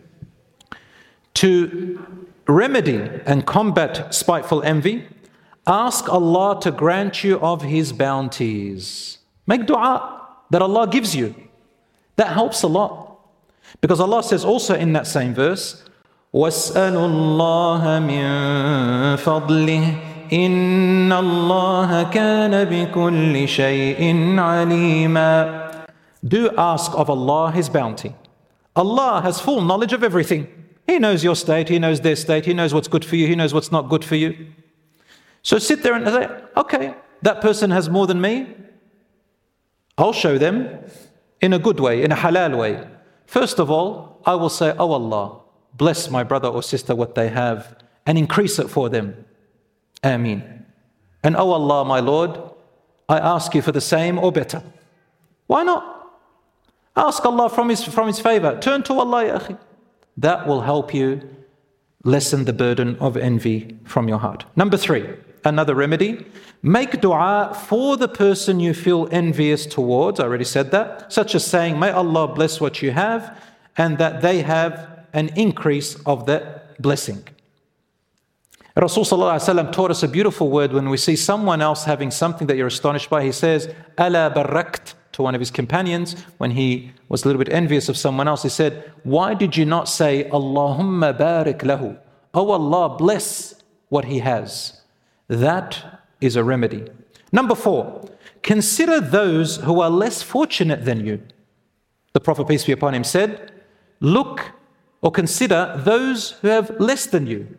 to remedy and combat spiteful envy, ask Allah to grant you of His bounties. Make dua that Allah gives you. That helps a lot. Because Allah says also in that same verse, وَاسْأَلُوا اللَّهَ مِن فَضْلِهِ إِنَّ اللَّهَ كَانَ بِكُلِّ شَيْءٍ عَلِيمًا. Do ask of Allah His bounty. Allah has full knowledge of everything. He knows your state, He knows their state, He knows what's good for you, He knows what's not good for you. So sit there and say, okay, that person has more than me. I'll show them in a good way, in a halal way. First of all, I will say, oh Allah, bless my brother or sister what they have and increase it for them. Ameen. And oh Allah, my Lord, I ask you for the same or better. Why not? Ask Allah from His favor. Turn to Allah, ya akhi. That will help you lessen the burden of envy from your heart. Number 3, another remedy, make dua for the person you feel envious towards. I already said that. Such as saying, may Allah bless what you have and that they have an increase of that blessing. Rasul Sallallahu Alaihi Wasallam taught us a beautiful word when we see someone else having something that you're astonished by. He says, Ala barakt, to one of his companions when he was a little bit envious of someone else. He said, why did you not say, Allahumma barik lahu? Oh Allah, bless what he has. That is a remedy. Number 4, consider those who are less fortunate than you. The Prophet, peace be upon him, said, look or consider those who have less than you,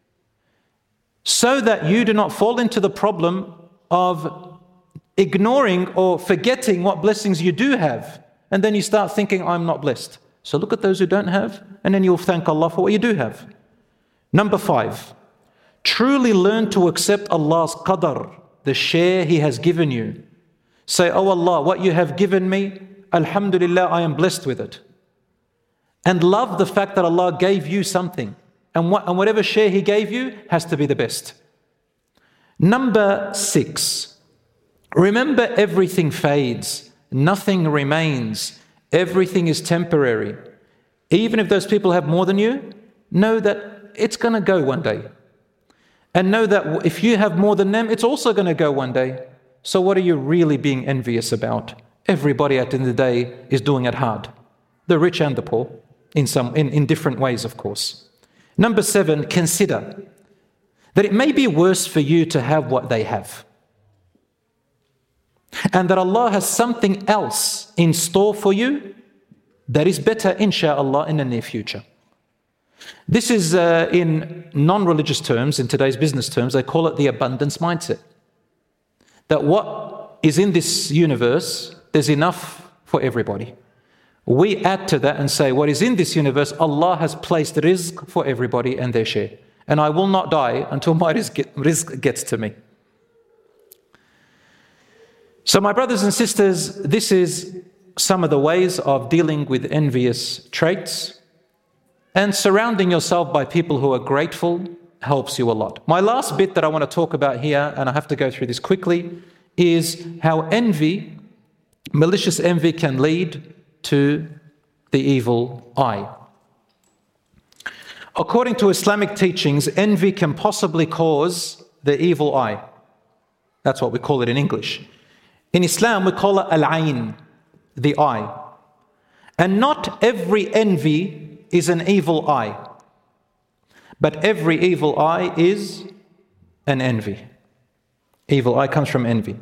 so that you do not fall into the problem of ignoring or forgetting what blessings you do have. And then you start thinking, I'm not blessed. So look at those who don't have, and then you'll thank Allah for what you do have. Number 5, truly learn to accept Allah's qadr, the share He has given you. Say, oh Allah, what you have given me, alhamdulillah, I am blessed with it. And love the fact that Allah gave you something. And whatever share He gave you has to be the best. Number 6, remember everything fades, nothing remains, everything is temporary. Even if those people have more than you, know that it's going to go one day. And know that if you have more than them, it's also going to go one day. So what are you really being envious about? Everybody at the end of the day is doing it hard. The rich and the poor, in different ways, of course. Number 7, consider that it may be worse for you to have what they have. And that Allah has something else in store for you that is better, insha'Allah, in the near future. This is in non-religious terms, in today's business terms, they call it the abundance mindset. That what is in this universe, there's enough for everybody. We add to that and say, what is in this universe, Allah has placed rizq for everybody and their share. And I will not die until my rizq gets to me. So my brothers and sisters, this is some of the ways of dealing with envious traits. And surrounding yourself by people who are grateful helps you a lot. My last bit that I want to talk about here, and I have to go through this quickly, is how envy, malicious envy, can lead to the evil eye. According to Islamic teachings, envy can possibly cause the evil eye. That's what we call it in English. In Islam, we call it al-ayn, the eye. And not every envy is an evil eye. But every evil eye is an envy. Evil eye comes from envy.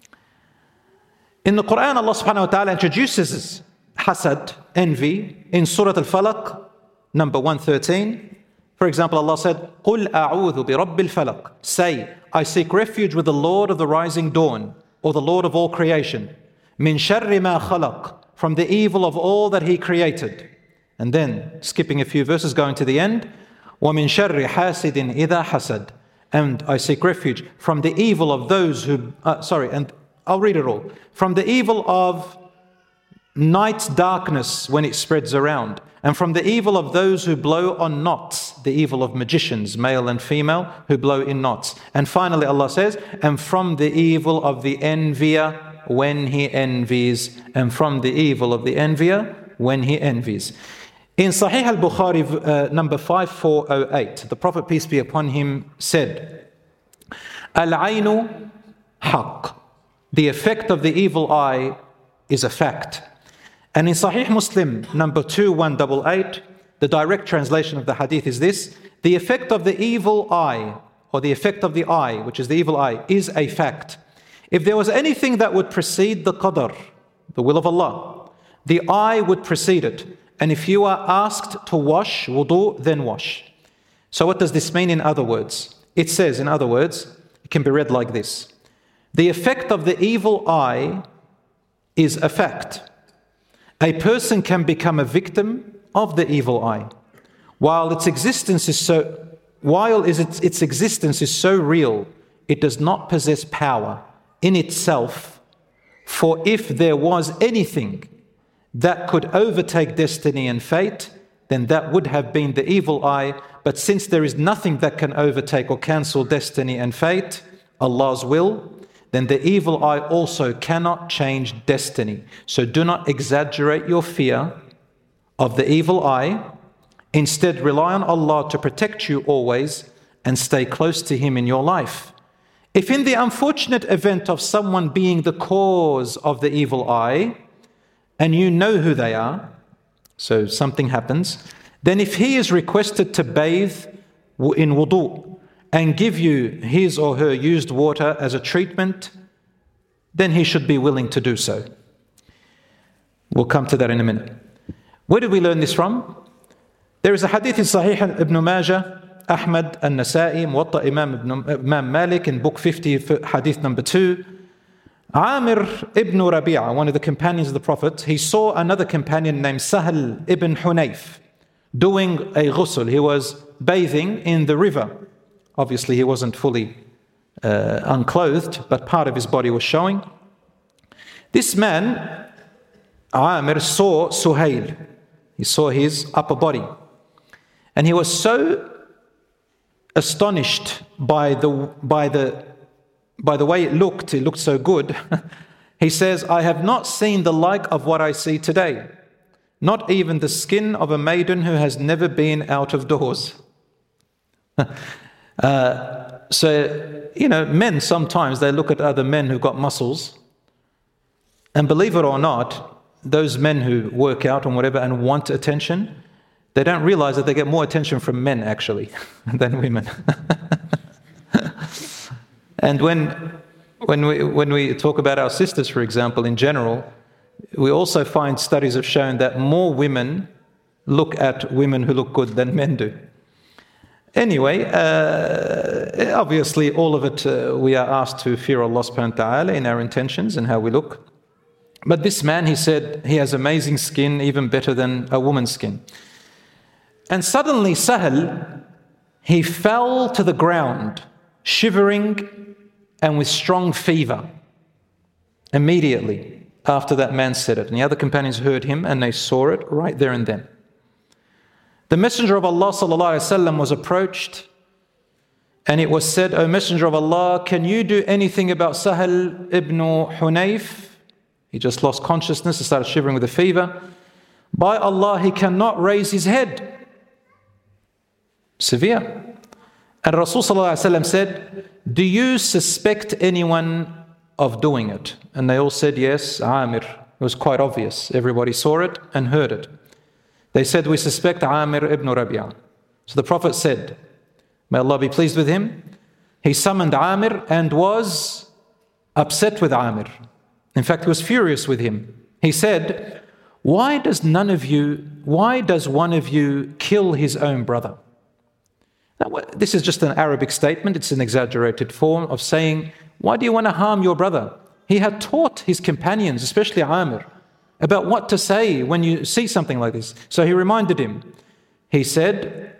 In the Quran, Allah subhanahu wa ta'ala introduces hasad, envy, in Surah Al-Falaq, number 113. For example, Allah said, قُلْ أَعُوذُ بِرَبِّ الْفَلَقِ. Say, I seek refuge with the Lord of the rising dawn, or the Lord of all creation. مِنْ شَرِّ مَا خَلَقٍ. From the evil of all that He created. And then, skipping a few verses, going to the end, وَمِنْ شَرِّ حَاسِدٍ إِذَا حَسَدٍ. And I seek refuge from the evil of those who... and I'll read it all. From the evil of night's darkness when it spreads around, and from the evil of those who blow on knots, the evil of magicians, male and female, who blow in knots. And finally Allah says, and from the evil of the envier when he envies, and from the evil of the envier when he envies. In Sahih al-Bukhari, number 5408, the Prophet, peace be upon him, said, Al-aynu haqq. The effect of the evil eye is a fact. And in Sahih Muslim, number 2188, the direct translation of the hadith is this: the effect of the evil eye, or the effect of the eye, which is the evil eye, is a fact. If there was anything that would precede the qadr, the will of Allah, the eye would precede it. And if you are asked to wash wudu, then wash. So what does this mean in other words? It says, in other words, it can be read like this: the effect of the evil eye is a fact. A person can become a victim of the evil eye, while its existence is so real, it does not possess power in itself. For if there was anything that could overtake destiny and fate, then that would have been the evil eye. But since there is nothing that can overtake or cancel destiny and fate, Allah's will, then the evil eye also cannot change destiny. So do not exaggerate your fear of the evil eye. Instead, rely on Allah to protect you always and stay close to Him in your life. If in the unfortunate event of someone being the cause of the evil eye, and you know who they are, so something happens, then if he is requested to bathe in wudu and give you his or her used water as a treatment, then he should be willing to do so. We'll come to that in a minute. Where did we learn this from? There is a hadith in Sahih Ibn Majah, Ahmad al-Nasa'i, Muwatta Imam Malik in book 50, hadith number 2. Amir ibn Rabi'a, one of the companions of the Prophet, he saw another companion named Sahal ibn Hunayf doing a ghusl. He was bathing in the river. Obviously, he wasn't fully unclothed, but part of his body was showing. This man, Amir, saw Suhail. He saw his upper body. And he was so astonished by the way it looked so good. He says, I have not seen the like of what I see today. Not even the skin of a maiden who has never been out of doors. So, men sometimes, they look at other men who've got muscles. And believe it or not, those men who work out and whatever and want attention, they don't realize that they get more attention from men actually than women. And when we talk about our sisters, for example, in general, we also find studies have shown that more women look at women who look good than men do. Anyway, obviously all of it we are asked to fear Allah subhanahu wa ta'ala in our intentions and how we look. But this man, he said, he has amazing skin, even better than a woman's skin. And suddenly Sahal, he fell to the ground, shivering and with strong fever. Immediately after that man said it. And the other companions heard him and they saw it right there and then. The Messenger of Allah sallallahu alaihi wasallam was approached and it was said, O Messenger of Allah, can you do anything about Sahal ibn Hunayf? He just lost consciousness and started shivering with a fever. By Allah, he cannot raise his head. Severe. And Rasul sallallahu alaihi wasallam said, do you suspect anyone of doing it? And they all said, yes, Amir. It was quite obvious. Everybody saw it and heard it. They said, we suspect Amir ibn Rabi'a. So the Prophet said, may Allah be pleased with him, he summoned Amir and was upset with Amir. In fact, he was furious with him. He said, why does one of you kill his own brother? Now, this is just an Arabic statement. It's an exaggerated form of saying, why do you want to harm your brother? He had taught his companions, especially Amir, about what to say when you see something like this. So he reminded him. He said,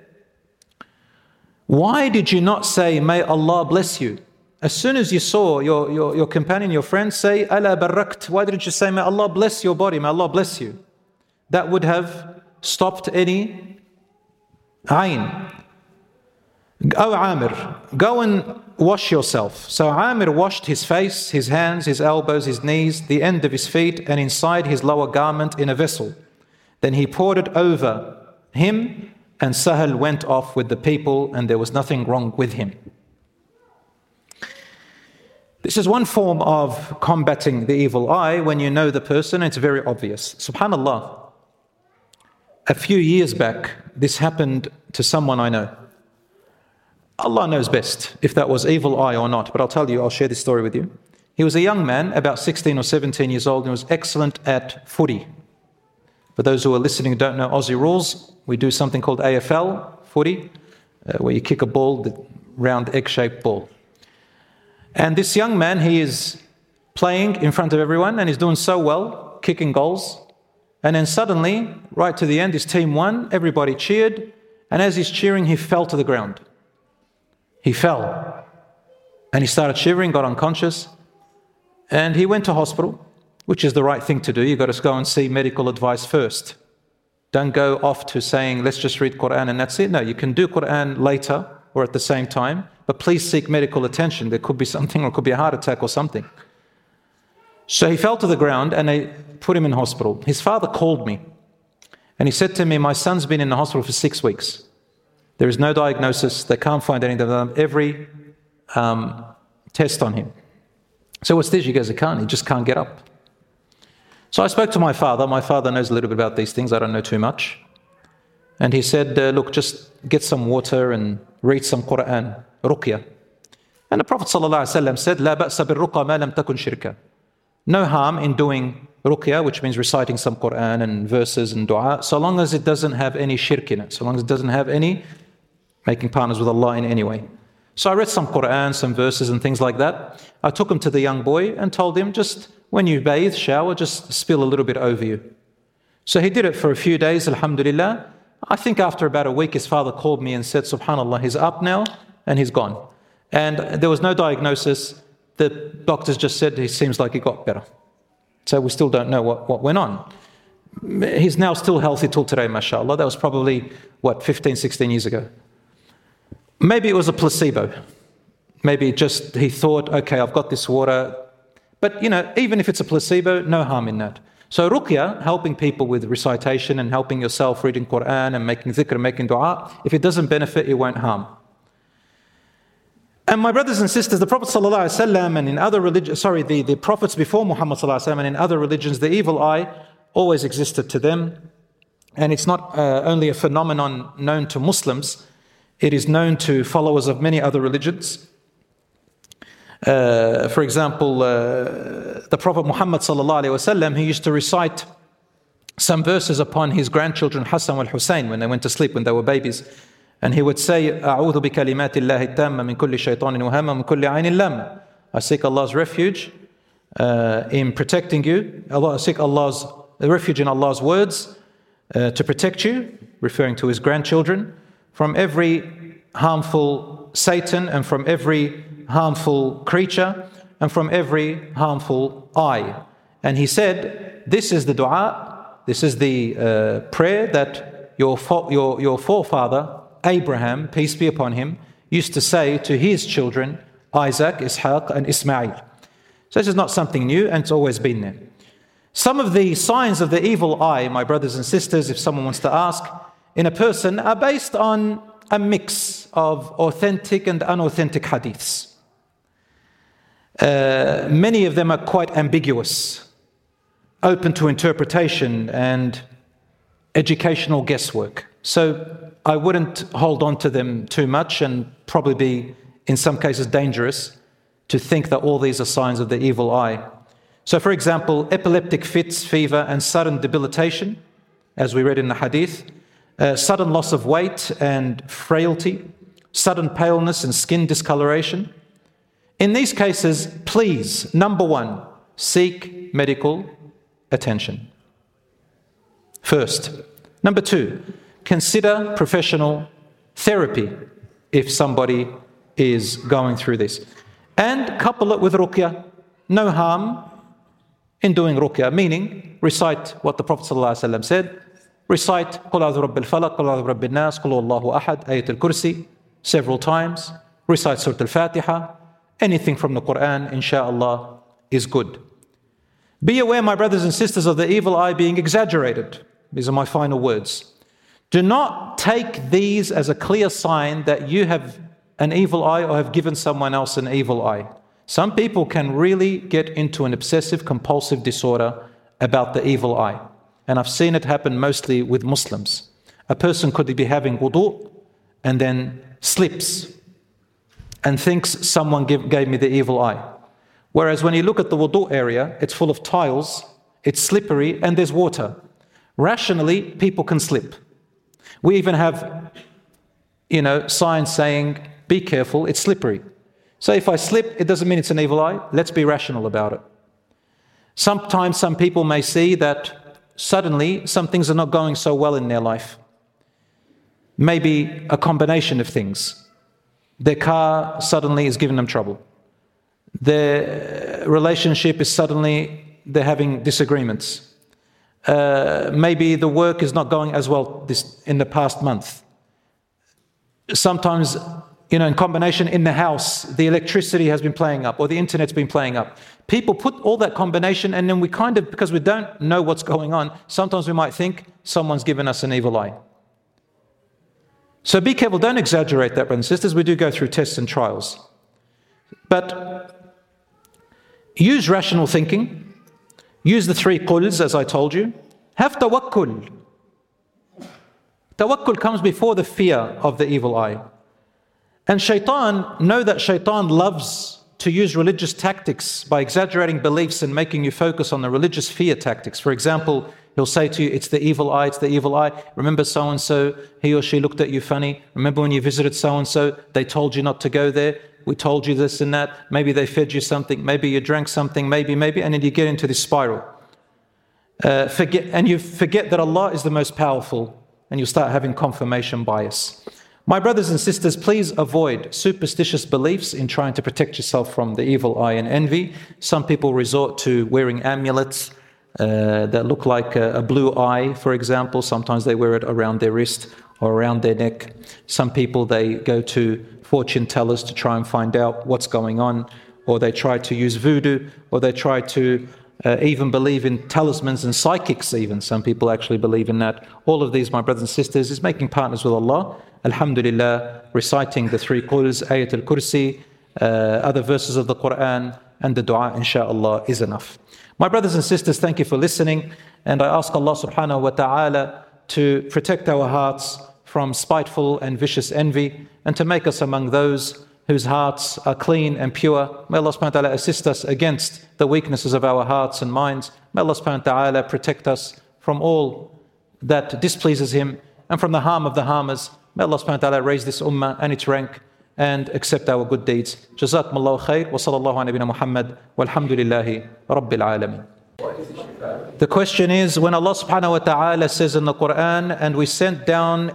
why did you not say, may Allah bless you? As soon as you saw your companion, your friend say, Ala barakt, why didn't you say, may Allah bless your body, may Allah bless you? That would have stopped any ayn. Oh Amir, go and wash yourself. So Amir washed his face, his hands, his elbows, his knees, the end of his feet, and inside his lower garment in a vessel. Then he poured it over him, and Sahal went off with the people, and there was nothing wrong with him. This is one form of combating the evil eye when you know the person, it's very obvious. SubhanAllah, a few years back, this happened to someone I know. Allah knows best if that was evil eye or not, but I'll tell you, I'll share this story with you. He was a young man, about 16 or 17 years old, and was excellent at footy. For those who are listening who don't know Aussie rules, we do something called AFL, footy, where you kick a ball, the round egg-shaped ball. And this young man, he is playing in front of everyone, and he's doing so well, kicking goals. And then suddenly, right to the end, his team won, everybody cheered, and as he's cheering, he fell to the ground. He fell, and he started shivering, got unconscious, and he went to hospital, which is the right thing to do. You've got to go and see medical advice first. Don't go off to saying, let's just read Quran and that's it. No, you can do Quran later or at the same time, but please seek medical attention. There could be something, or it could be a heart attack or something. So he fell to the ground and they put him in hospital. His father called me and he said to me, my son's been in the hospital for 6 weeks. There is no diagnosis. They can't find anything. They've done every test on him. So what's this? He goes, he just can't get up. So I spoke to my father. My father knows a little bit about these things. I don't know too much. And he said, look, just get some water and read some Quran, ruqya. And the Prophet ﷺ said, لا بأس بالرقى ما لم تكن شركا. No harm in doing ruqya, which means reciting some Quran and verses and dua, so long as it doesn't have any shirk in it, so long as it doesn't have any making partners with Allah in any way. So I read some Quran, some verses and things like that. I took him to the young boy and told him, just when you bathe, shower, just spill a little bit over you. So he did it for a few days, alhamdulillah. I think after about a week, his father called me and said, subhanAllah, he's up now and he's gone. And there was no diagnosis. The doctors just said he seems like he got better. So we still don't know what went on. He's now still healthy till today, mashallah. That was probably, 15, 16 years ago. Maybe it was a placebo. Maybe just he thought, okay, I've got this water. But, even if it's a placebo, no harm in that. So ruqya, helping people with recitation and helping yourself reading Quran and making dhikr, making dua, if it doesn't benefit, it won't harm. And my brothers and sisters, the Prophet ﷺ and in other religions, the prophets before Muhammad ﷺ and in other religions, the evil eye always existed to them. And it's not only a phenomenon known to Muslims, it is known to followers of many other religions. For example, the Prophet Muhammad ﷺ, he used to recite some verses upon his grandchildren Hassan and Hussein when they went to sleep, when they were babies. And he would say, أعوذ بكلمات الله التامة من كل شيطان وهامة من كل عين لامة. I seek Allah's refuge in protecting you. I seek Allah's refuge in Allah's words to protect you, referring to his grandchildren, from every harmful Satan and from every harmful creature and from every harmful eye. And he said, this is the dua, this is the prayer that your forefather Abraham, peace be upon him, used to say to his children, Isaac, Ishaq, and Ismail. So this is not something new, and it's always been there. Some of the signs of the evil eye, my brothers and sisters, if someone wants to ask, in a person are based on a mix of authentic and unauthentic hadiths. Many of them are quite ambiguous, open to interpretation and educational guesswork. So I wouldn't hold on to them too much and probably be, in some cases, dangerous to think that all these are signs of the evil eye. So, for example, epileptic fits, fever, and sudden debilitation, as we read in the hadith, sudden loss of weight and frailty, sudden paleness and skin discoloration. In these cases, please, number one, seek medical attention first. Number two, consider professional therapy if somebody is going through this. And couple it with ruqya. No harm in doing ruqya, meaning recite what the Prophet ﷺ said. Recite قُلْ أَعُوذُ بِرَبِّ الْفَلَقِ قُلْ أَعُوذُ بِرَبِّ النَّاسِ قُلْ هُوَ اللَّهُ أَحَدٌ Ayat al-Kursi several times. Recite Surah Al-Fatiha. Anything from the Quran, inshallah, is good. Be aware, my brothers and sisters, of the evil eye being exaggerated. These are my final words. Do not take these as a clear sign that you have an evil eye or have given someone else an evil eye. Some people can really get into an obsessive compulsive disorder about the evil eye. And I've seen it happen mostly with Muslims. A person could be having wudu and then slips and thinks someone gave me the evil eye. Whereas when you look at the wudu area, it's full of tiles, it's slippery, and there's water. Rationally, people can slip. We even have, signs saying, be careful, it's slippery. So if I slip, it doesn't mean it's an evil eye. Let's be rational about it. Sometimes some people may see that suddenly some things are not going so well in their life. Maybe a combination of things. Their car suddenly is giving them trouble. Their relationship is suddenly, they're having disagreements. Maybe the work is not going as well in the past month. Sometimes, in combination in the house, the electricity has been playing up or the internet's been playing up. People put all that combination, and then we because we don't know what's going on, sometimes we might think someone's given us an evil eye. So be careful, don't exaggerate that, brothers and sisters. We do go through tests and trials. But use rational thinking. Use the 3 quls, as I told you. Have tawakkul. Tawakkul comes before the fear of the evil eye. And know that shaitan loves to use religious tactics by exaggerating beliefs and making you focus on the religious fear tactics. For example, he'll say to you, it's the evil eye, it's the evil eye. Remember so-and-so, he or she looked at you funny. Remember when you visited so-and-so, they told you not to go there. We told you this and that. Maybe they fed you something. Maybe you drank something. Maybe. And then you get into this spiral. You forget that Allah is the most powerful, and you start having confirmation bias. My brothers and sisters, please avoid superstitious beliefs in trying to protect yourself from the evil eye and envy. Some people resort to wearing amulets that look like a blue eye, for example. Sometimes they wear it around their wrist or around their neck. Some people, they go to fortune tellers to try and find out what's going on, or they try to use voodoo, or they try to even believe in talismans and psychics even. Some people actually believe in that. All of these, my brothers and sisters, is making partners with Allah. Alhamdulillah, reciting the 3 quls, Ayat al-Kursi, other verses of the Quran, and the dua, inshaAllah, is enough. My brothers and sisters, thank you for listening. And I ask Allah subhanahu wa ta'ala to protect our hearts from spiteful and vicious envy, and to make us among those whose hearts are clean and pure. May Allah subhanahu wa ta'ala assist us against the weaknesses of our hearts and minds. May Allah subhanahu wa ta'ala protect us from all that displeases Him and from the harm of the harmers. May Allah subhanahu wa ta'ala raise this ummah and its rank and accept our good deeds. Jazakumullahu khair wa sallallahu ala nabina Muhammad walhamdulillahi rabbil alamin. The question is, when Allah subhanahu wa ta'ala says in the Quran, and we sent down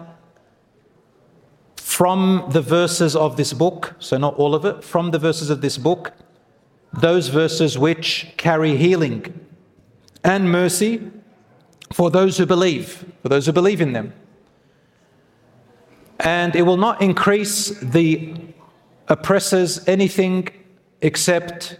from the verses of this book, so not all of it, from the verses of this book, those verses which carry healing and mercy for those who believe in them. And it will not increase the oppressors anything except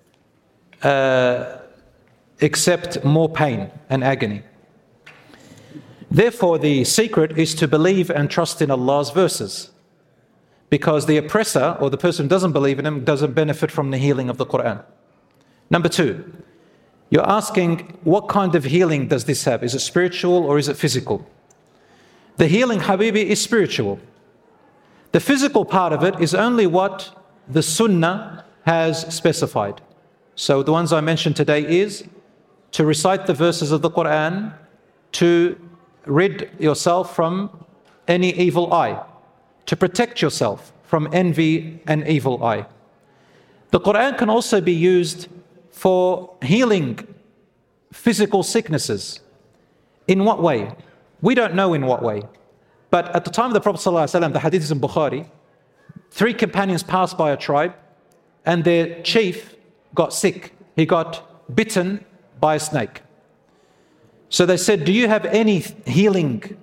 more pain and agony. Therefore, the secret is to believe and trust in Allah's verses, because the oppressor or the person who doesn't believe in Him doesn't benefit from the healing of the Quran. Number 2, you're asking, what kind of healing does this have? Is it spiritual or is it physical? The healing, Habibi, is spiritual. The physical part of it is only what the Sunnah has specified. So the ones I mentioned today is to recite the verses of the Quran, to rid yourself from any evil eye, to protect yourself from envy and evil eye. The Quran can also be used for healing physical sicknesses. In what way? We don't know in what way. But at the time of the Prophet ﷺ, the hadith is in Bukhari, 3 companions passed by a tribe and their chief got sick. He got bitten by a snake. So they said, do you have any healing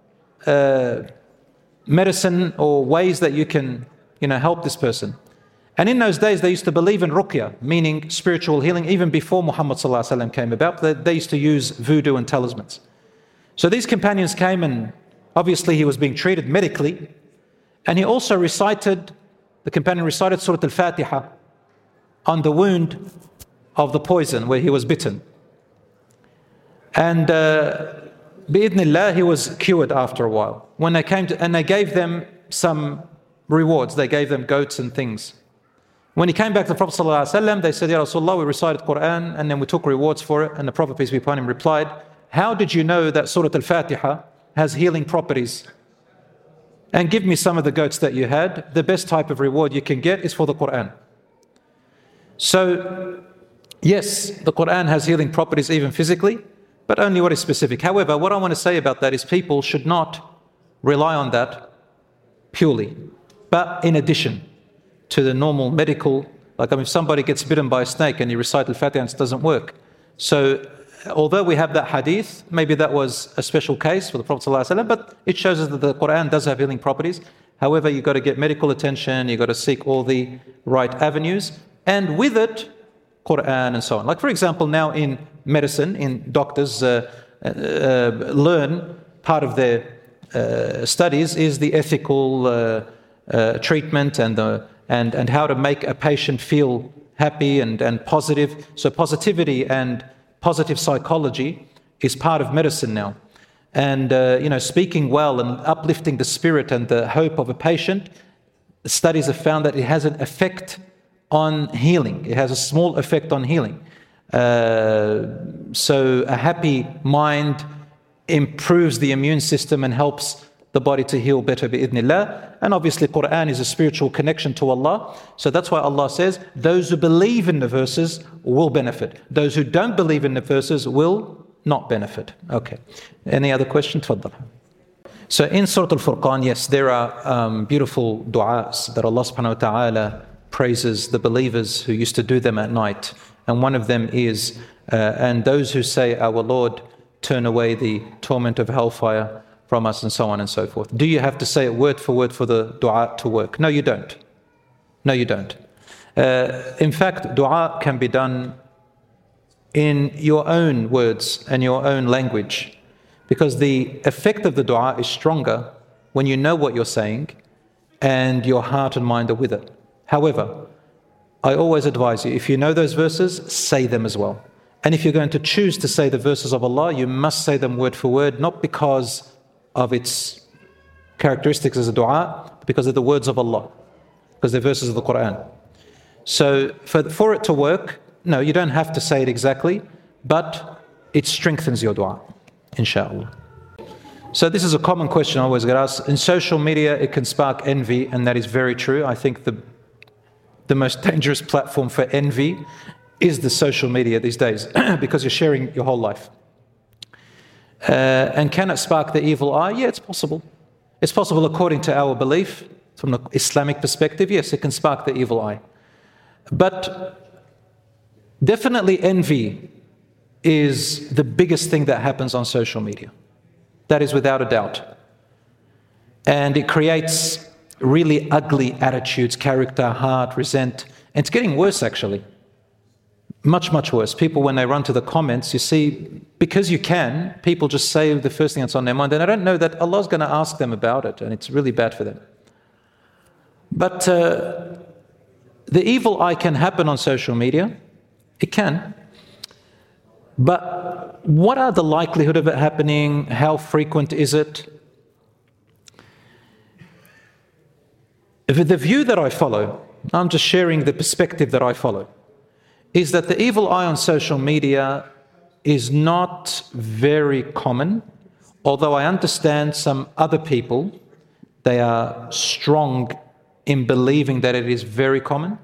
medicine or ways that you can help this person? And in those days, they used to believe in ruqya, meaning spiritual healing, even before Muhammad ﷺ came about. They used to use voodoo and talismans. So these companions came, and obviously he was being treated medically. And he also the companion recited Surah Al-Fatiha on the wound of the poison where he was bitten. And bi'idhnillah, he was cured after a while. When they came and they gave them some rewards, they gave them goats and things. When he came back to the Prophet ﷺ, they said, Ya Rasulullah, we recited Quran and then we took rewards for it. And the Prophet, peace be upon him, replied, how did you know that Surah Al-Fatiha has healing properties? And give me some of the goats that you had. The best type of reward you can get is for the Quran. So, yes, the Quran has healing properties even physically, but only what is specific. However, what I want to say about that is people should not rely on that purely, but in addition to the normal medical, if somebody gets bitten by a snake and you recite Al-Fatiha and it doesn't work. So, although we have that hadith, maybe that was a special case for the Prophet ﷺ, but it shows us that the Quran does have healing properties. However, you've got to get medical attention, you've got to seek all the right avenues, and with it, Quran and so on. Like for example, now in medicine, doctors learn, part of their studies is the ethical treatment and how to make a patient feel happy and positive. So positivity and positive psychology is part of medicine now. And speaking well and uplifting the spirit and the hope of a patient, studies have found that it has an effect on healing. It has a small effect on healing. So a happy mind improves the immune system and helps the body to heal better bi'idhnillah. And obviously Quran is a spiritual connection to Allah. So that's why Allah says, those who believe in the verses will benefit. Those who don't believe in the verses will not benefit. Okay. Any other question? Tfaddal. So in Surah Al-Furqan, yes, there are beautiful du'as that Allah subhanahu wa ta'ala praises the believers who used to do them at night. And one of them is, and those who say, our Lord, turn away the torment of hellfire from us, and so on and so forth. Do you have to say it word for the dua to work? No, you don't. No, you don't. In fact, dua can be done in your own words and your own language, because the effect of the dua is stronger when you know what you're saying and your heart and mind are with it. However, I always advise you, if you know those verses, say them as well. And if you're going to choose to say the verses of Allah, you must say them word for word, not because of its characteristics as a dua, but because of the words of Allah, because they're verses of the Quran. So for it to work, no, you don't have to say it exactly, but it strengthens your dua, inshallah. So this is a common question I always get asked. In social media, it can spark envy, and that is very true. I think the most dangerous platform for envy is the social media these days, because you're sharing your whole life. And can it spark the evil eye? Yeah, it's possible. It's possible according to our belief, from the Islamic perspective, yes, it can spark the evil eye. But definitely envy is the biggest thing that happens on social media. That is without a doubt. And it creates really ugly attitudes, character, heart, resent. And it's getting worse, actually. Much, much worse. People, when they run to the comments, you see, because you can, people just say the first thing that's on their mind, and I don't know that Allah's going to ask them about it, and it's really bad for them. But the evil eye can happen on social media. It can. But what are the likelihood of it happening? How frequent is it? If the view that I follow, I'm just sharing the perspective that I follow, is that the evil eye on social media is not very common, although I understand some other people, they are strong in believing that it is very common.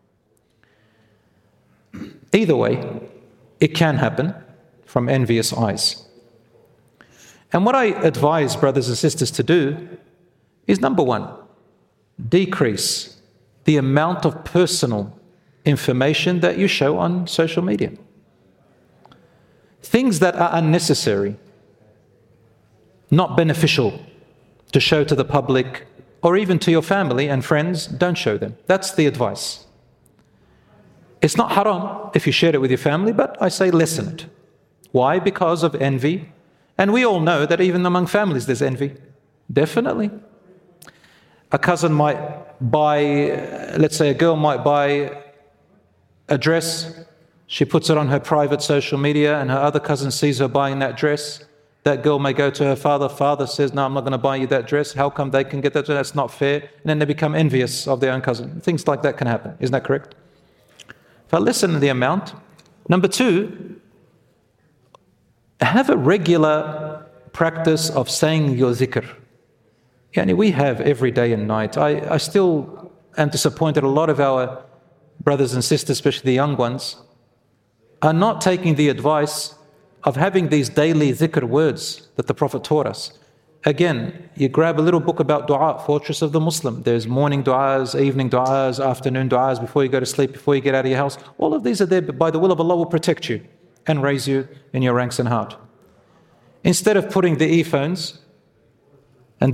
Either way, it can happen from envious eyes. And what I advise brothers and sisters to do is, number one, decrease the amount of personal information that you show on social media. Things that are unnecessary, not beneficial to show to the public or even to your family and friends, don't show them. That's the advice. It's not haram if you share it with your family, but I say lessen it. Why? Because of envy. And we all know that even among families there's envy. Definitely. A cousin might buy, let's say a girl might buy a dress, she puts it on her private social media, and her other cousin sees her buying that dress. That girl may go to her father. Father says, no, I'm not going to buy you that dress. How come they can get that dress? That's not fair. And then they become envious of their own cousin. Things like that can happen. Isn't that correct? If I lessen the amount. Number two, have a regular practice of saying your zikr. Yani we have every day and night. I still am disappointed. A lot of our brothers and sisters, especially the young ones, are not taking the advice of having these daily dhikr words that the Prophet taught us. Again, you grab a little book about dua, Fortress of the Muslim. There's morning du'as, evening du'as, afternoon du'as, before you go to sleep, before you get out of your house. All of these are there, but by the will of Allah will protect you and raise you in your ranks and heart. Instead of putting the earphones And the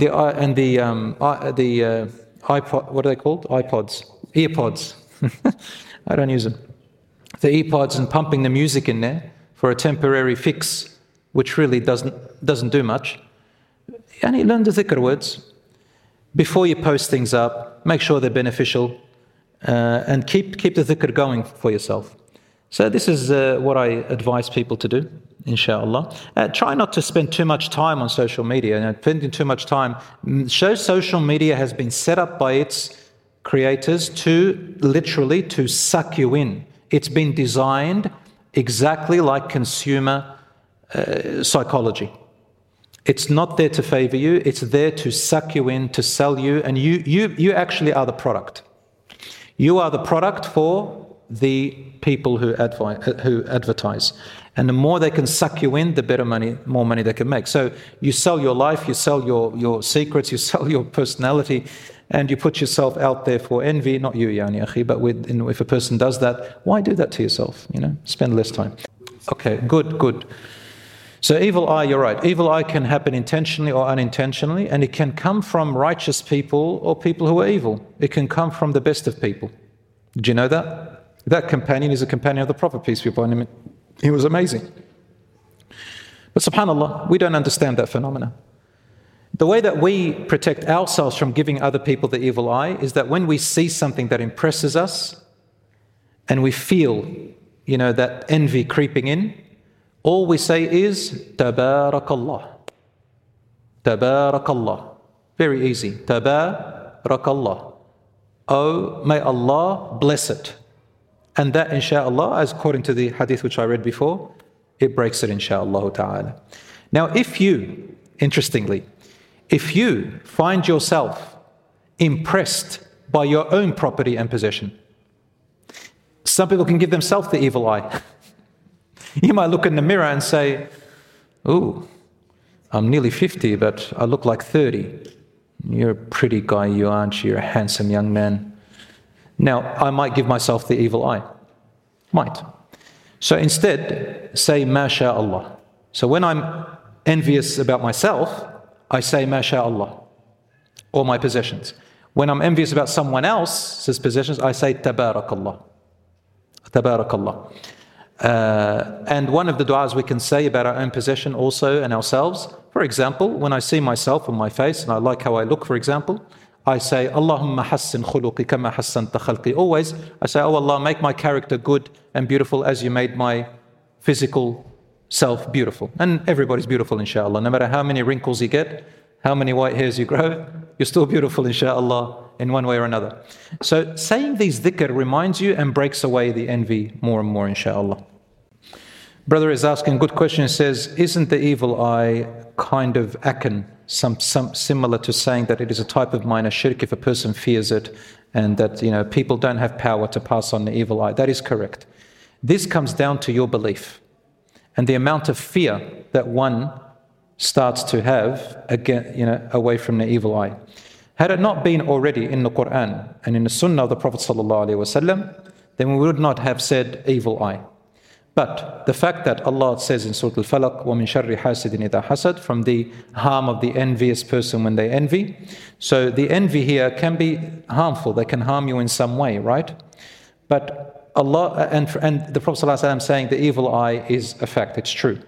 iPod, what are they called? Earpods. I don't use them. The earpods and pumping the music in there for a temporary fix, which really doesn't do much. And learn the dhikr words. Before you post things up, make sure they're beneficial, and keep the dhikr going for yourself. So this is what I advise people to do, inshallah. Try not to spend too much time on social media. Spending too much time, social media has been set up by its creators to suck you in. It's been designed exactly like consumer psychology. It's not there to favor you, it's there to suck you in, to sell you, and you actually are the product. You are the product for the people who advertise. And the more they can suck you in, the more money they can make. So you sell your life, you sell your secrets, you sell your personality, and you put yourself out there for envy. Not you, yani akhi, but if a person does that, why do that to yourself? Spend less time. Okay, good. So evil eye, you're right. Evil eye can happen intentionally or unintentionally, and it can come from righteous people or people who are evil. It can come from the best of people. Did you know that? That companion is a companion of the Prophet, peace be upon him. He was amazing. But subhanAllah, we don't understand that phenomena. The way that we protect ourselves from giving other people the evil eye is that when we see something that impresses us and we feel, that envy creeping in, all we say is, Tabarakallah. Tabarakallah. Very easy. Tabarakallah. Oh, may Allah bless it. And that, inshaAllah, as according to the hadith which I read before, it breaks it, inshaAllah ta'ala. Now, if you find yourself impressed by your own property and possession, some people can give themselves the evil eye. You might look in the mirror and say, "Ooh, I'm nearly 50, but I look like 30. You're a pretty guy, you aren't you? You're a handsome young man." Now, I might give myself the evil eye. Might. So instead, say, MashaAllah. So when I'm envious about myself, I say, MashaAllah, or my possessions. When I'm envious about someone else's possessions, I say, Tabarakallah. Tabarakallah. And one of the du'as we can say about our own possession also and ourselves, for example, when I see myself on my face and I like how I look, for example, I say, Allahumma hassin khuluqi kama hassanta khalqi. Always, I say, oh Allah, make my character good and beautiful as you made my physical self beautiful. And everybody's beautiful, inshallah. No matter how many wrinkles you get, how many white hairs you grow, you're still beautiful, inshallah, in one way or another. So saying these dhikr reminds you and breaks away the envy more and more, inshallah. Brother is asking a good question. He says, isn't the evil eye kind of akin, some similar to saying that it is a type of minor shirk if a person fears it, and that people don't have power to pass on the evil eye? That is correct. This comes down to your belief and the amount of fear that one starts to have away from the evil eye. Had it not been already in the Quran and in the Sunnah of the Prophet ﷺ, then we would not have said evil eye. But the fact that Allah says in Surah Al-Falaq, وَمِن شَرِّ حَاسِدٍ إِذَا حَسَدٍ, from the harm of the envious person when they envy. So the envy here can be harmful. They can harm you in some way, right? But Allah and the Prophet ﷺ saying the evil eye is a fact. It's true.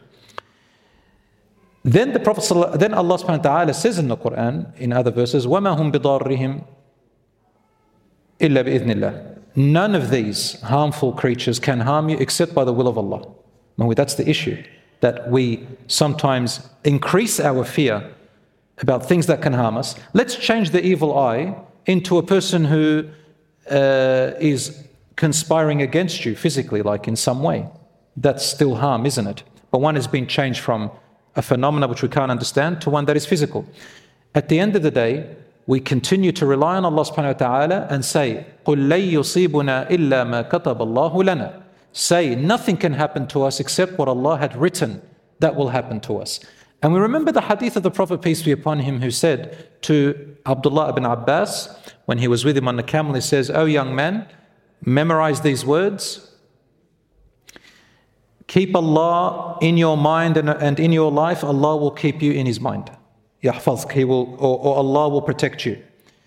Then Allah subhanahu wa ta'ala says in the Quran, in other verses, وَمَا هُمْ بِضَارِّهِمْ إِلَّا بِإِذْنِ اللَّهِ. None of these harmful creatures can harm you except by the will of Allah. That's the issue, that we sometimes increase our fear about things that can harm us. Let's change the evil eye into a person who is conspiring against you physically, like in some way. That's still harm, isn't it? But one has been changed from a phenomena which we can't understand to one that is physical. At the end of the day, we continue to rely on Allah subhanahu wa ta'ala and say, قُلْ لَن يُصِيبُنَا إِلَّا مَا كَتَبَ اللَّهُ لَنَا. Say, nothing can happen to us except what Allah had written that will happen to us. And we remember the hadith of the Prophet, peace be upon him, who said to Abdullah ibn Abbas, when he was with him on the camel, he says, "Oh young man, memorize these words. Keep Allah in your mind and in your life, Allah will keep you in His mind." يحفظك. He will, or Allah will protect you.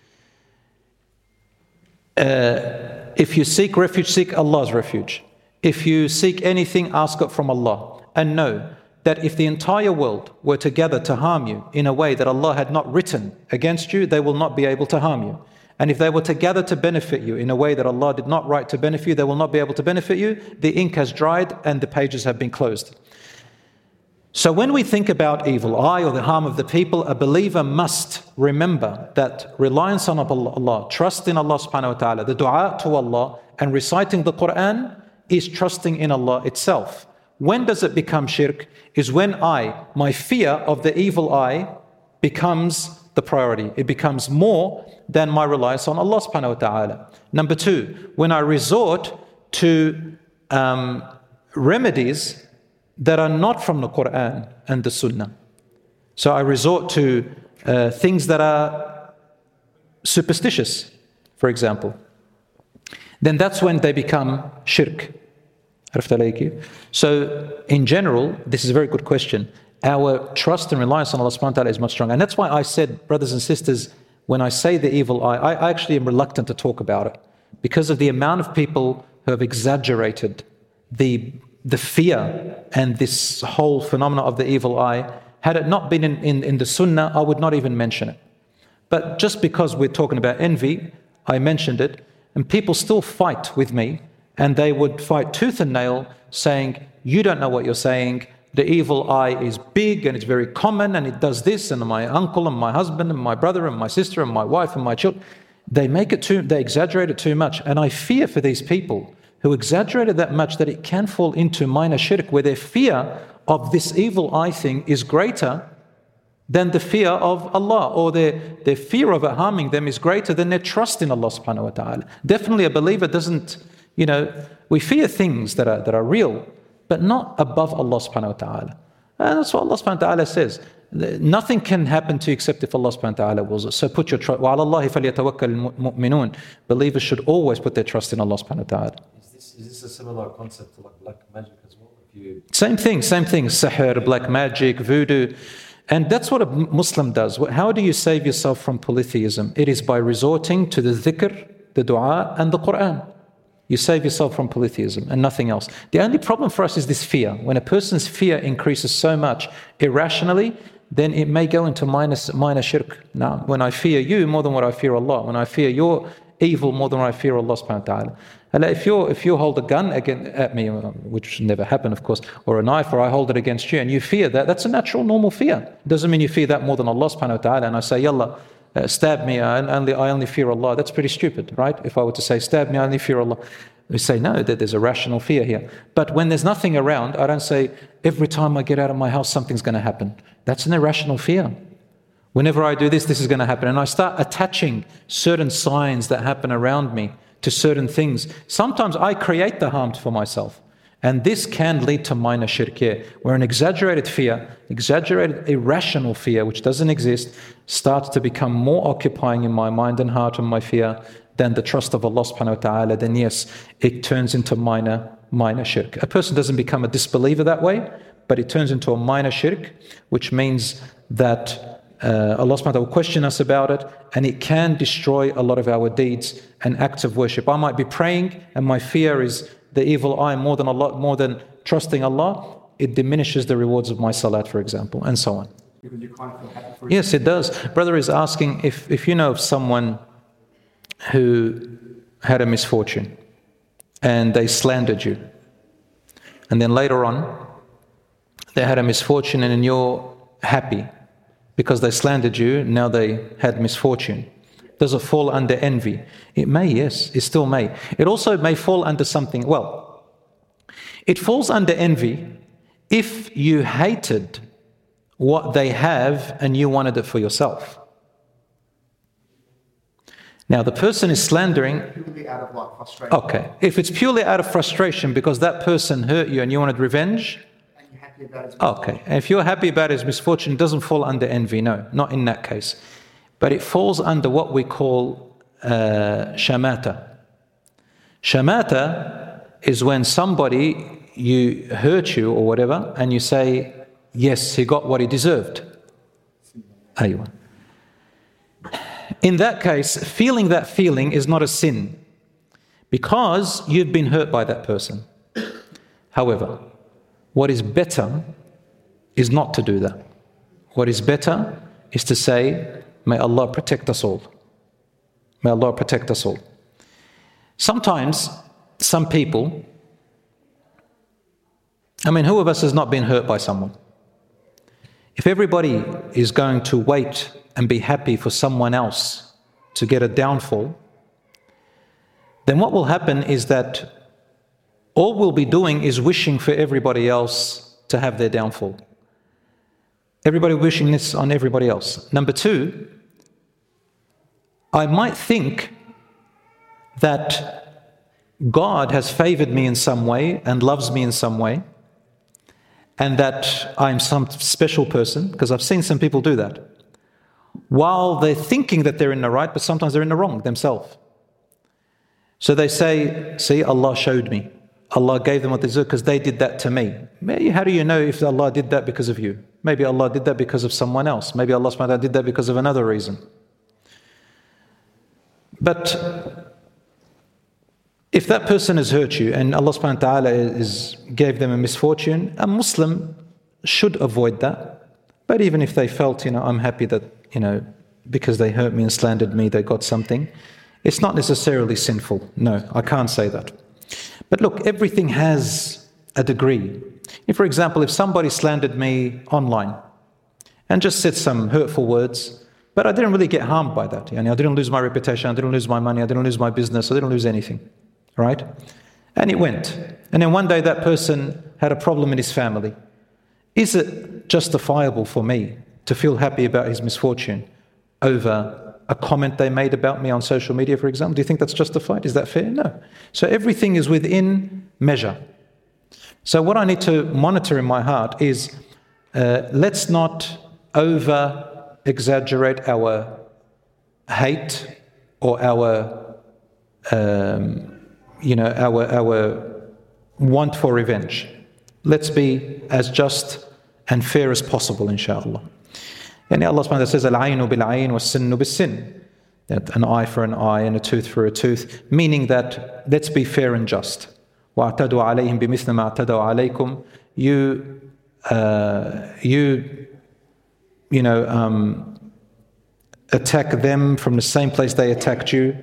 If you seek refuge, seek Allah's refuge. If you seek anything, ask it from Allah. And know that if the entire world were to gather to harm you in a way that Allah had not written against you, they will not be able to harm you. And if they were to gather to benefit you in a way that Allah did not write to benefit you, they will not be able to benefit you. The ink has dried and the pages have been closed. So when we think about evil eye or the harm of the people, a believer must remember that reliance on Allah, trust in Allah subhanahu wa ta'ala, the dua to Allah and reciting the Quran is trusting in Allah itself. When does it become shirk? Is when my fear of the evil eye becomes the priority. It becomes more than my reliance on Allah subhanahu wa ta'ala. Number two, when I resort to remedies that are not from the Quran and the Sunnah. So I resort to things that are superstitious, for example. Then that's when they become shirk. So in general, this is a very good question. Our trust and reliance on Allah subhanahu wa ta'ala is much stronger. And that's why I said, brothers and sisters, when I say the evil eye, I actually am reluctant to talk about it because of the amount of people who have exaggerated the fear and this whole phenomena of the evil eye. Had it not been in the Sunnah, I would not even mention it. But just because we're talking about envy, I mentioned it, and people still fight with me, and they would fight tooth and nail, saying, you don't know what you're saying, the evil eye is big and it's very common and it does this, and my uncle and my husband and my brother and my sister and my wife and my children, they exaggerate it too much. And I fear for these people who exaggerated that much that it can fall into minor shirk, where their fear of this evil eye thing is greater than the fear of Allah, or their fear of it harming them is greater than their trust in Allah subhanahu wa ta'ala. Definitely a believer doesn't, we fear things that are real, but not above Allah subhanahu wa ta'ala. And that's what Allah subhanahu wa ta'ala says. Nothing can happen to you except if Allah subhanahu wa ta'ala wills it. So put your trust. وَعَلَى اللَّهِ فَلْيَتَوَكَّلِ الْمُؤْمِنُونَ. Believers should always put their trust in Allah subhanahu wa ta'ala. Is this a similar concept to like black magic as well? Same thing. Sihr, black magic, voodoo. And that's what a Muslim does. How do you save yourself from polytheism? It is by resorting to the dhikr, the dua, and the Quran. You save yourself from polytheism and nothing else. The only problem for us is this fear. When a person's fear increases so much irrationally, then it may go into minor shirk. Now, when I fear you more than what I fear Allah, when I fear your evil more than what I fear Allah subhanahu wa ta'ala. If you hold a gun at me, which never happened, of course, or a knife, or I hold it against you, and you fear that, that's a natural, normal fear. It doesn't mean you fear that more than Allah subhanahu wa ta'ala, and I say, Yallah, stab me, I only fear Allah. That's pretty stupid, right? If I were to say, stab me, I only fear Allah. We say, no, that there's a rational fear here. But when there's nothing around, I don't say, every time I get out of my house, something's going to happen. That's an irrational fear. Whenever I do this, this is going to happen. And I start attaching certain signs that happen around me to certain things. Sometimes I create the harm for myself. And this can lead to minor shirk, where an exaggerated fear, exaggerated irrational fear, which doesn't exist, starts to become more occupying in my mind and heart and my fear than the trust of Allah subhanahu wa ta'ala. Then yes, it turns into minor shirk. A person doesn't become a disbeliever that way, but it turns into a minor shirk, which means that Allah subhanahu wa ta'ala will question us about it, and it can destroy a lot of our deeds and acts of worship. I might be praying and my fear is the evil eye more than trusting Allah. It diminishes the rewards of my salat, for example, and so on. Because you kind of feel happy for Yes, it does. Brother is asking if you know of someone who had a misfortune and they slandered you, and then later on they had a misfortune and you're happy because they slandered you, now they had misfortune. Does it fall under envy? It may, yes, it still may. It also may fall under something, it falls under envy if you hated what they have and you wanted it for yourself. Now the person is slandering. purely out of like frustration. Okay, if it's purely out of frustration because that person hurt you and you wanted revenge, And you're happy about his okay, and if you're happy about his misfortune, it doesn't fall under envy, no, not in that case. But it falls under what we call shamata. Shamata is when somebody hurt you or whatever, and you say, yes, he got what he deserved. Aywa. In that case, feeling that feeling is not a sin because you've been hurt by that person. However, what is better is not to do that. What is better is to say, may Allah protect us all. May Allah protect us all. Sometimes, some people, who of us has not been hurt by someone? If everybody is going to wait and be happy for someone else to get a downfall, then what will happen is that all we'll be doing is wishing for everybody else to have their downfall. Everybody wishing this on everybody else. Number two, I might think that God has favored me in some way and loves me in some way, and that I'm some special person, because I've seen some people do that, while they're thinking that they're in the right, but sometimes they're in the wrong themselves. So they say, see, Allah showed me. Allah gave them what they deserve because they did that to me. How do you know if Allah did that because of you? Maybe Allah did that because of someone else. Maybe Allah subhanahu wa ta'ala did that because of another reason. But if that person has hurt you and Allah subhanahu wa ta'ala gave them a misfortune, a Muslim should avoid that. But even if they felt, I'm happy that, because they hurt me and slandered me, they got something, it's not necessarily sinful. No, I can't say that. But look, everything has a degree. For example, if somebody slandered me online and just said some hurtful words, but I didn't really get harmed by that. I didn't lose my reputation, I didn't lose my money, I didn't lose my business, I didn't lose anything. Right? And it went. And then one day that person had a problem in his family. Is it justifiable for me to feel happy about his misfortune over a comment they made about me on social media, for example? Do you think that's justified? Is that fair? No. So everything is within measure. So what I need to monitor in my heart is let's not over-exaggerate our hate or our want for revenge. Let's be as just and fair as possible, inshallah. And Allah subhanahu wa ta'ala says, Al-aynu bil-ayn was-sinnu bis-sin. That an eye for an eye and a tooth for a tooth, meaning that let's be fair and just. وَاعْتَدُوا عَلَيْهِمْ بِمِثْلِ مَا اعْتَدَوْا عَلَيْكُمْ. Attack them from the same place they attacked you.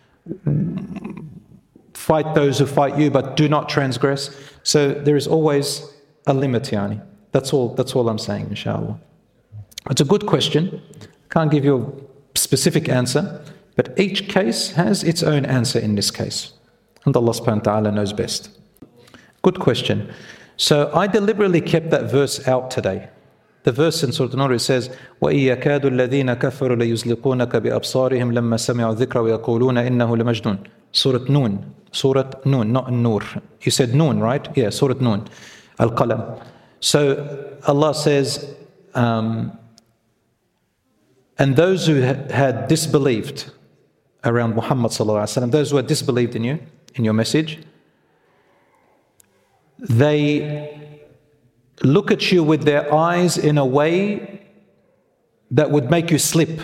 Fight those who fight you, but do not transgress. So there is always a limit, yani. That's all I'm saying, inshallah. It's a good question. Can't give you a specific answer, but each case has its own answer in this case. And Allah subhanahu wa ta'ala knows best. Good question. So I deliberately kept that verse out today. The verse in Surah An-Nur, it says, وَإِن يَكَادُ الَّذِينَ كَفَرُوا لَيُزْلِقُونَكَ بِأَبْصَارِهِمْ لَمَّا سَمِعُوا الذِّكْرَ وَيَقُولُونَ إِنَّهُ لَمَجْنُونَ. Surah Nun. Surah Nun, not An-Nur. You said Nun, right? Yeah, Surah Nun. Al-Qalam. So Allah says, and those who had disbelieved around Muhammad sallallahu alaihi wasallam, those who had disbelieved in you, in your message, they look at you with their eyes in a way that would make you slip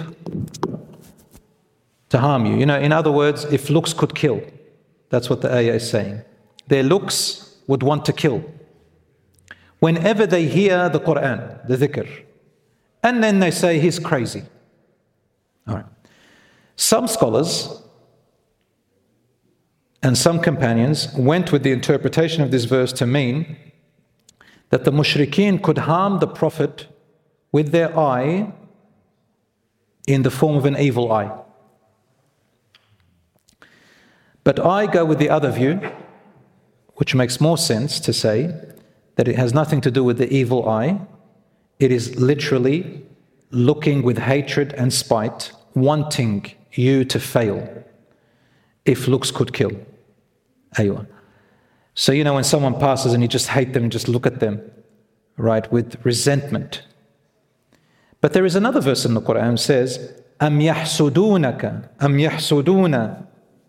to harm you. In other words, if looks could kill, that's what the ayah is saying. Their looks would want to kill. Whenever they hear the Quran, the dhikr, and then they say, he's crazy. All right. Some scholars and some companions went with the interpretation of this verse to mean that the mushrikeen could harm the Prophet with their eye in the form of an evil eye. But I go with the other view, which makes more sense to say that it has nothing to do with the evil eye. It is literally looking with hatred and spite, wanting you to fail, if looks could kill. Aywa. So when someone passes and you just hate them and just look at them, right, with resentment. But there is another verse in the Quran that says, أَمْ يَحْسُدُونَكَ أَمْ يَحْسُدُونَ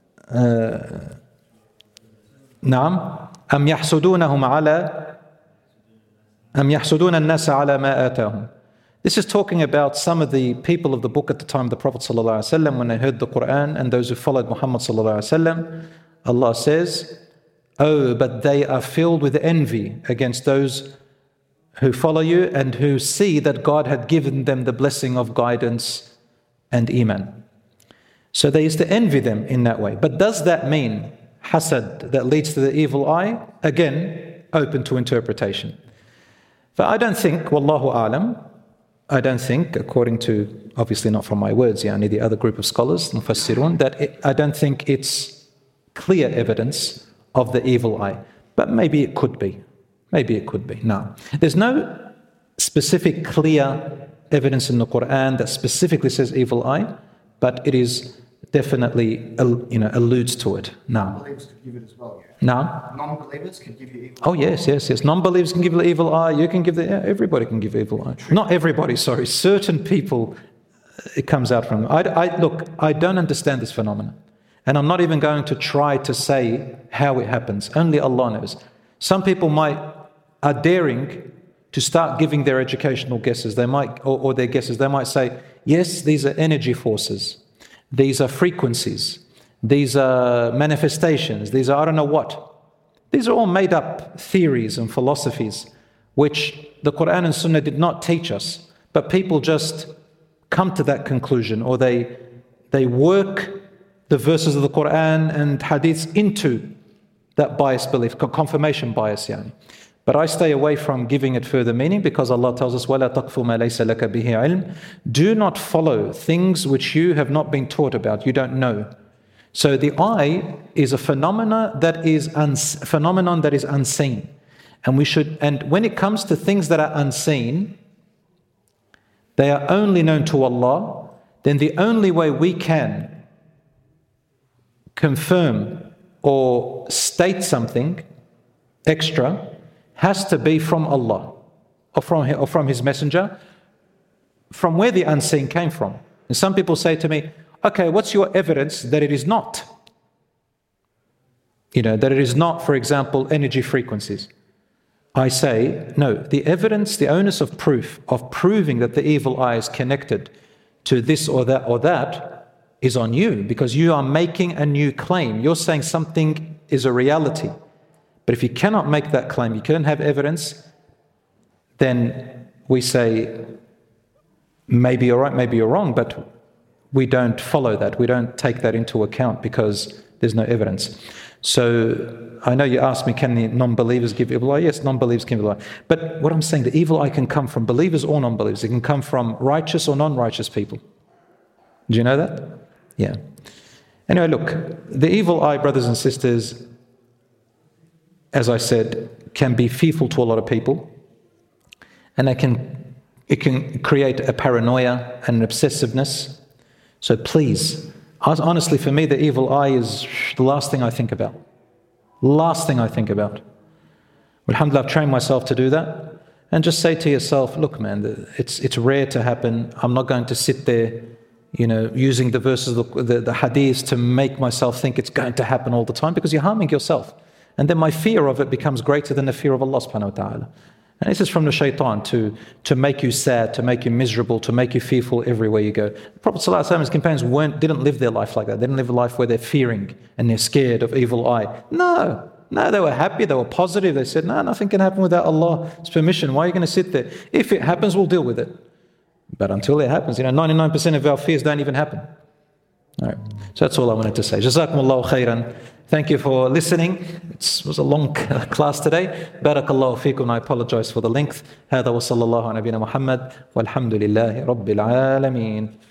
نعم أَمْ يَحْسُدُونَهُمْ عَلَى أَمْ يَحْسُدُونَ النَّاسَ عَلَى مَا آتَاهُمْ. This is talking about some of the people of the book at the time of the Prophet ﷺ, when they heard the Quran, and those who followed Muhammad ﷺ. Allah says, "Oh, but they are filled with envy against those who follow you and who see that God had given them the blessing of guidance and iman." So they used to envy them in that way. But does that mean hasad that leads to the evil eye? Again, open to interpretation. But I don't think, wallahu alam, I don't think, according to, obviously not from my words, the other group of scholars, mufassirun, I don't think it's clear evidence of the evil eye. But maybe it could be. Maybe it could be. No. There's no specific clear evidence in the Quran that specifically says evil eye, but it is definitely, alludes to it. No. Non-believers could give it as well, yeah? No. Non-believers can give you evil Oh, yes. Non-believers can give the evil eye. You can give everybody can give evil eye. Not everybody, sorry. Certain people, it comes out from them. Look, I don't understand this phenomenon. And I'm not even going to try to say how it happens. Only Allah knows. Some people are daring to start giving their educational guesses. They might, or their guesses. They might say, yes, these are energy forces. These are frequencies. These are manifestations. These are I don't know what. These are all made up theories and philosophies which the Quran and Sunnah did not teach us. But people just come to that conclusion, or they work the verses of the Quran and hadiths into that biased belief, confirmation bias. But I stay away from giving it further meaning because Allah tells us, وَلَا تَقْفُ مَا لَيْسَ لَكَ بِهِ عِلْمٍ. Do not follow things which you have not been taught about, you don't know. So the eye is a phenomenon that is unseen. And when it comes to things that are unseen, they are only known to Allah, then the only way we can confirm or state something extra has to be from Allah or from His Messenger, from where the unseen came from. And some people say to me, okay, what's your evidence that it is not? That it is not, for example, energy frequencies. I say, no, the evidence, the onus of proof, of proving that the evil eye is connected to this or that is on you, because you are making a new claim. You're saying something is a reality. But if you cannot make that claim, you can't have evidence, then we say, maybe you're right, maybe you're wrong, but we don't follow that. We don't take that into account because there's no evidence. So I know you asked me, can the non-believers give evil eye? Yes, non-believers can give evil eye. But what I'm saying, the evil eye can come from believers or non-believers. It can come from righteous or non-righteous people. Do you know that? Yeah. Anyway, look, the evil eye, brothers and sisters, as I said, can be fearful to a lot of people, and it can create a paranoia and an obsessiveness. So please, honestly, for me, the evil eye is the last thing I think about. Last thing I think about. Alhamdulillah, I've trained myself to do that. And just say to yourself, look, man, it's rare to happen. I'm not going to sit there, using the verses, the hadiths to make myself think it's going to happen all the time, because you're harming yourself. And then my fear of it becomes greater than the fear of Allah subhanahu wa ta'ala. And this is from the shaitan to make you sad, to make you miserable, to make you fearful everywhere you go. The Prophet ﷺ and his companions didn't live their life like that. They didn't live a life where they're fearing and they're scared of evil eye. No, they were happy, they were positive. They said, no, nothing can happen without Allah's permission. Why are you going to sit there? If it happens, we'll deal with it. But until it happens, 99% of our fears don't even happen. All right. So that's all I wanted to say. Jazakumullahu khairan. Thank you for listening. It was a long class today. Barakallahu feekum. I apologize for the length. هذا وصلى الله على نبينا محمد والحمد لله رب العالمين.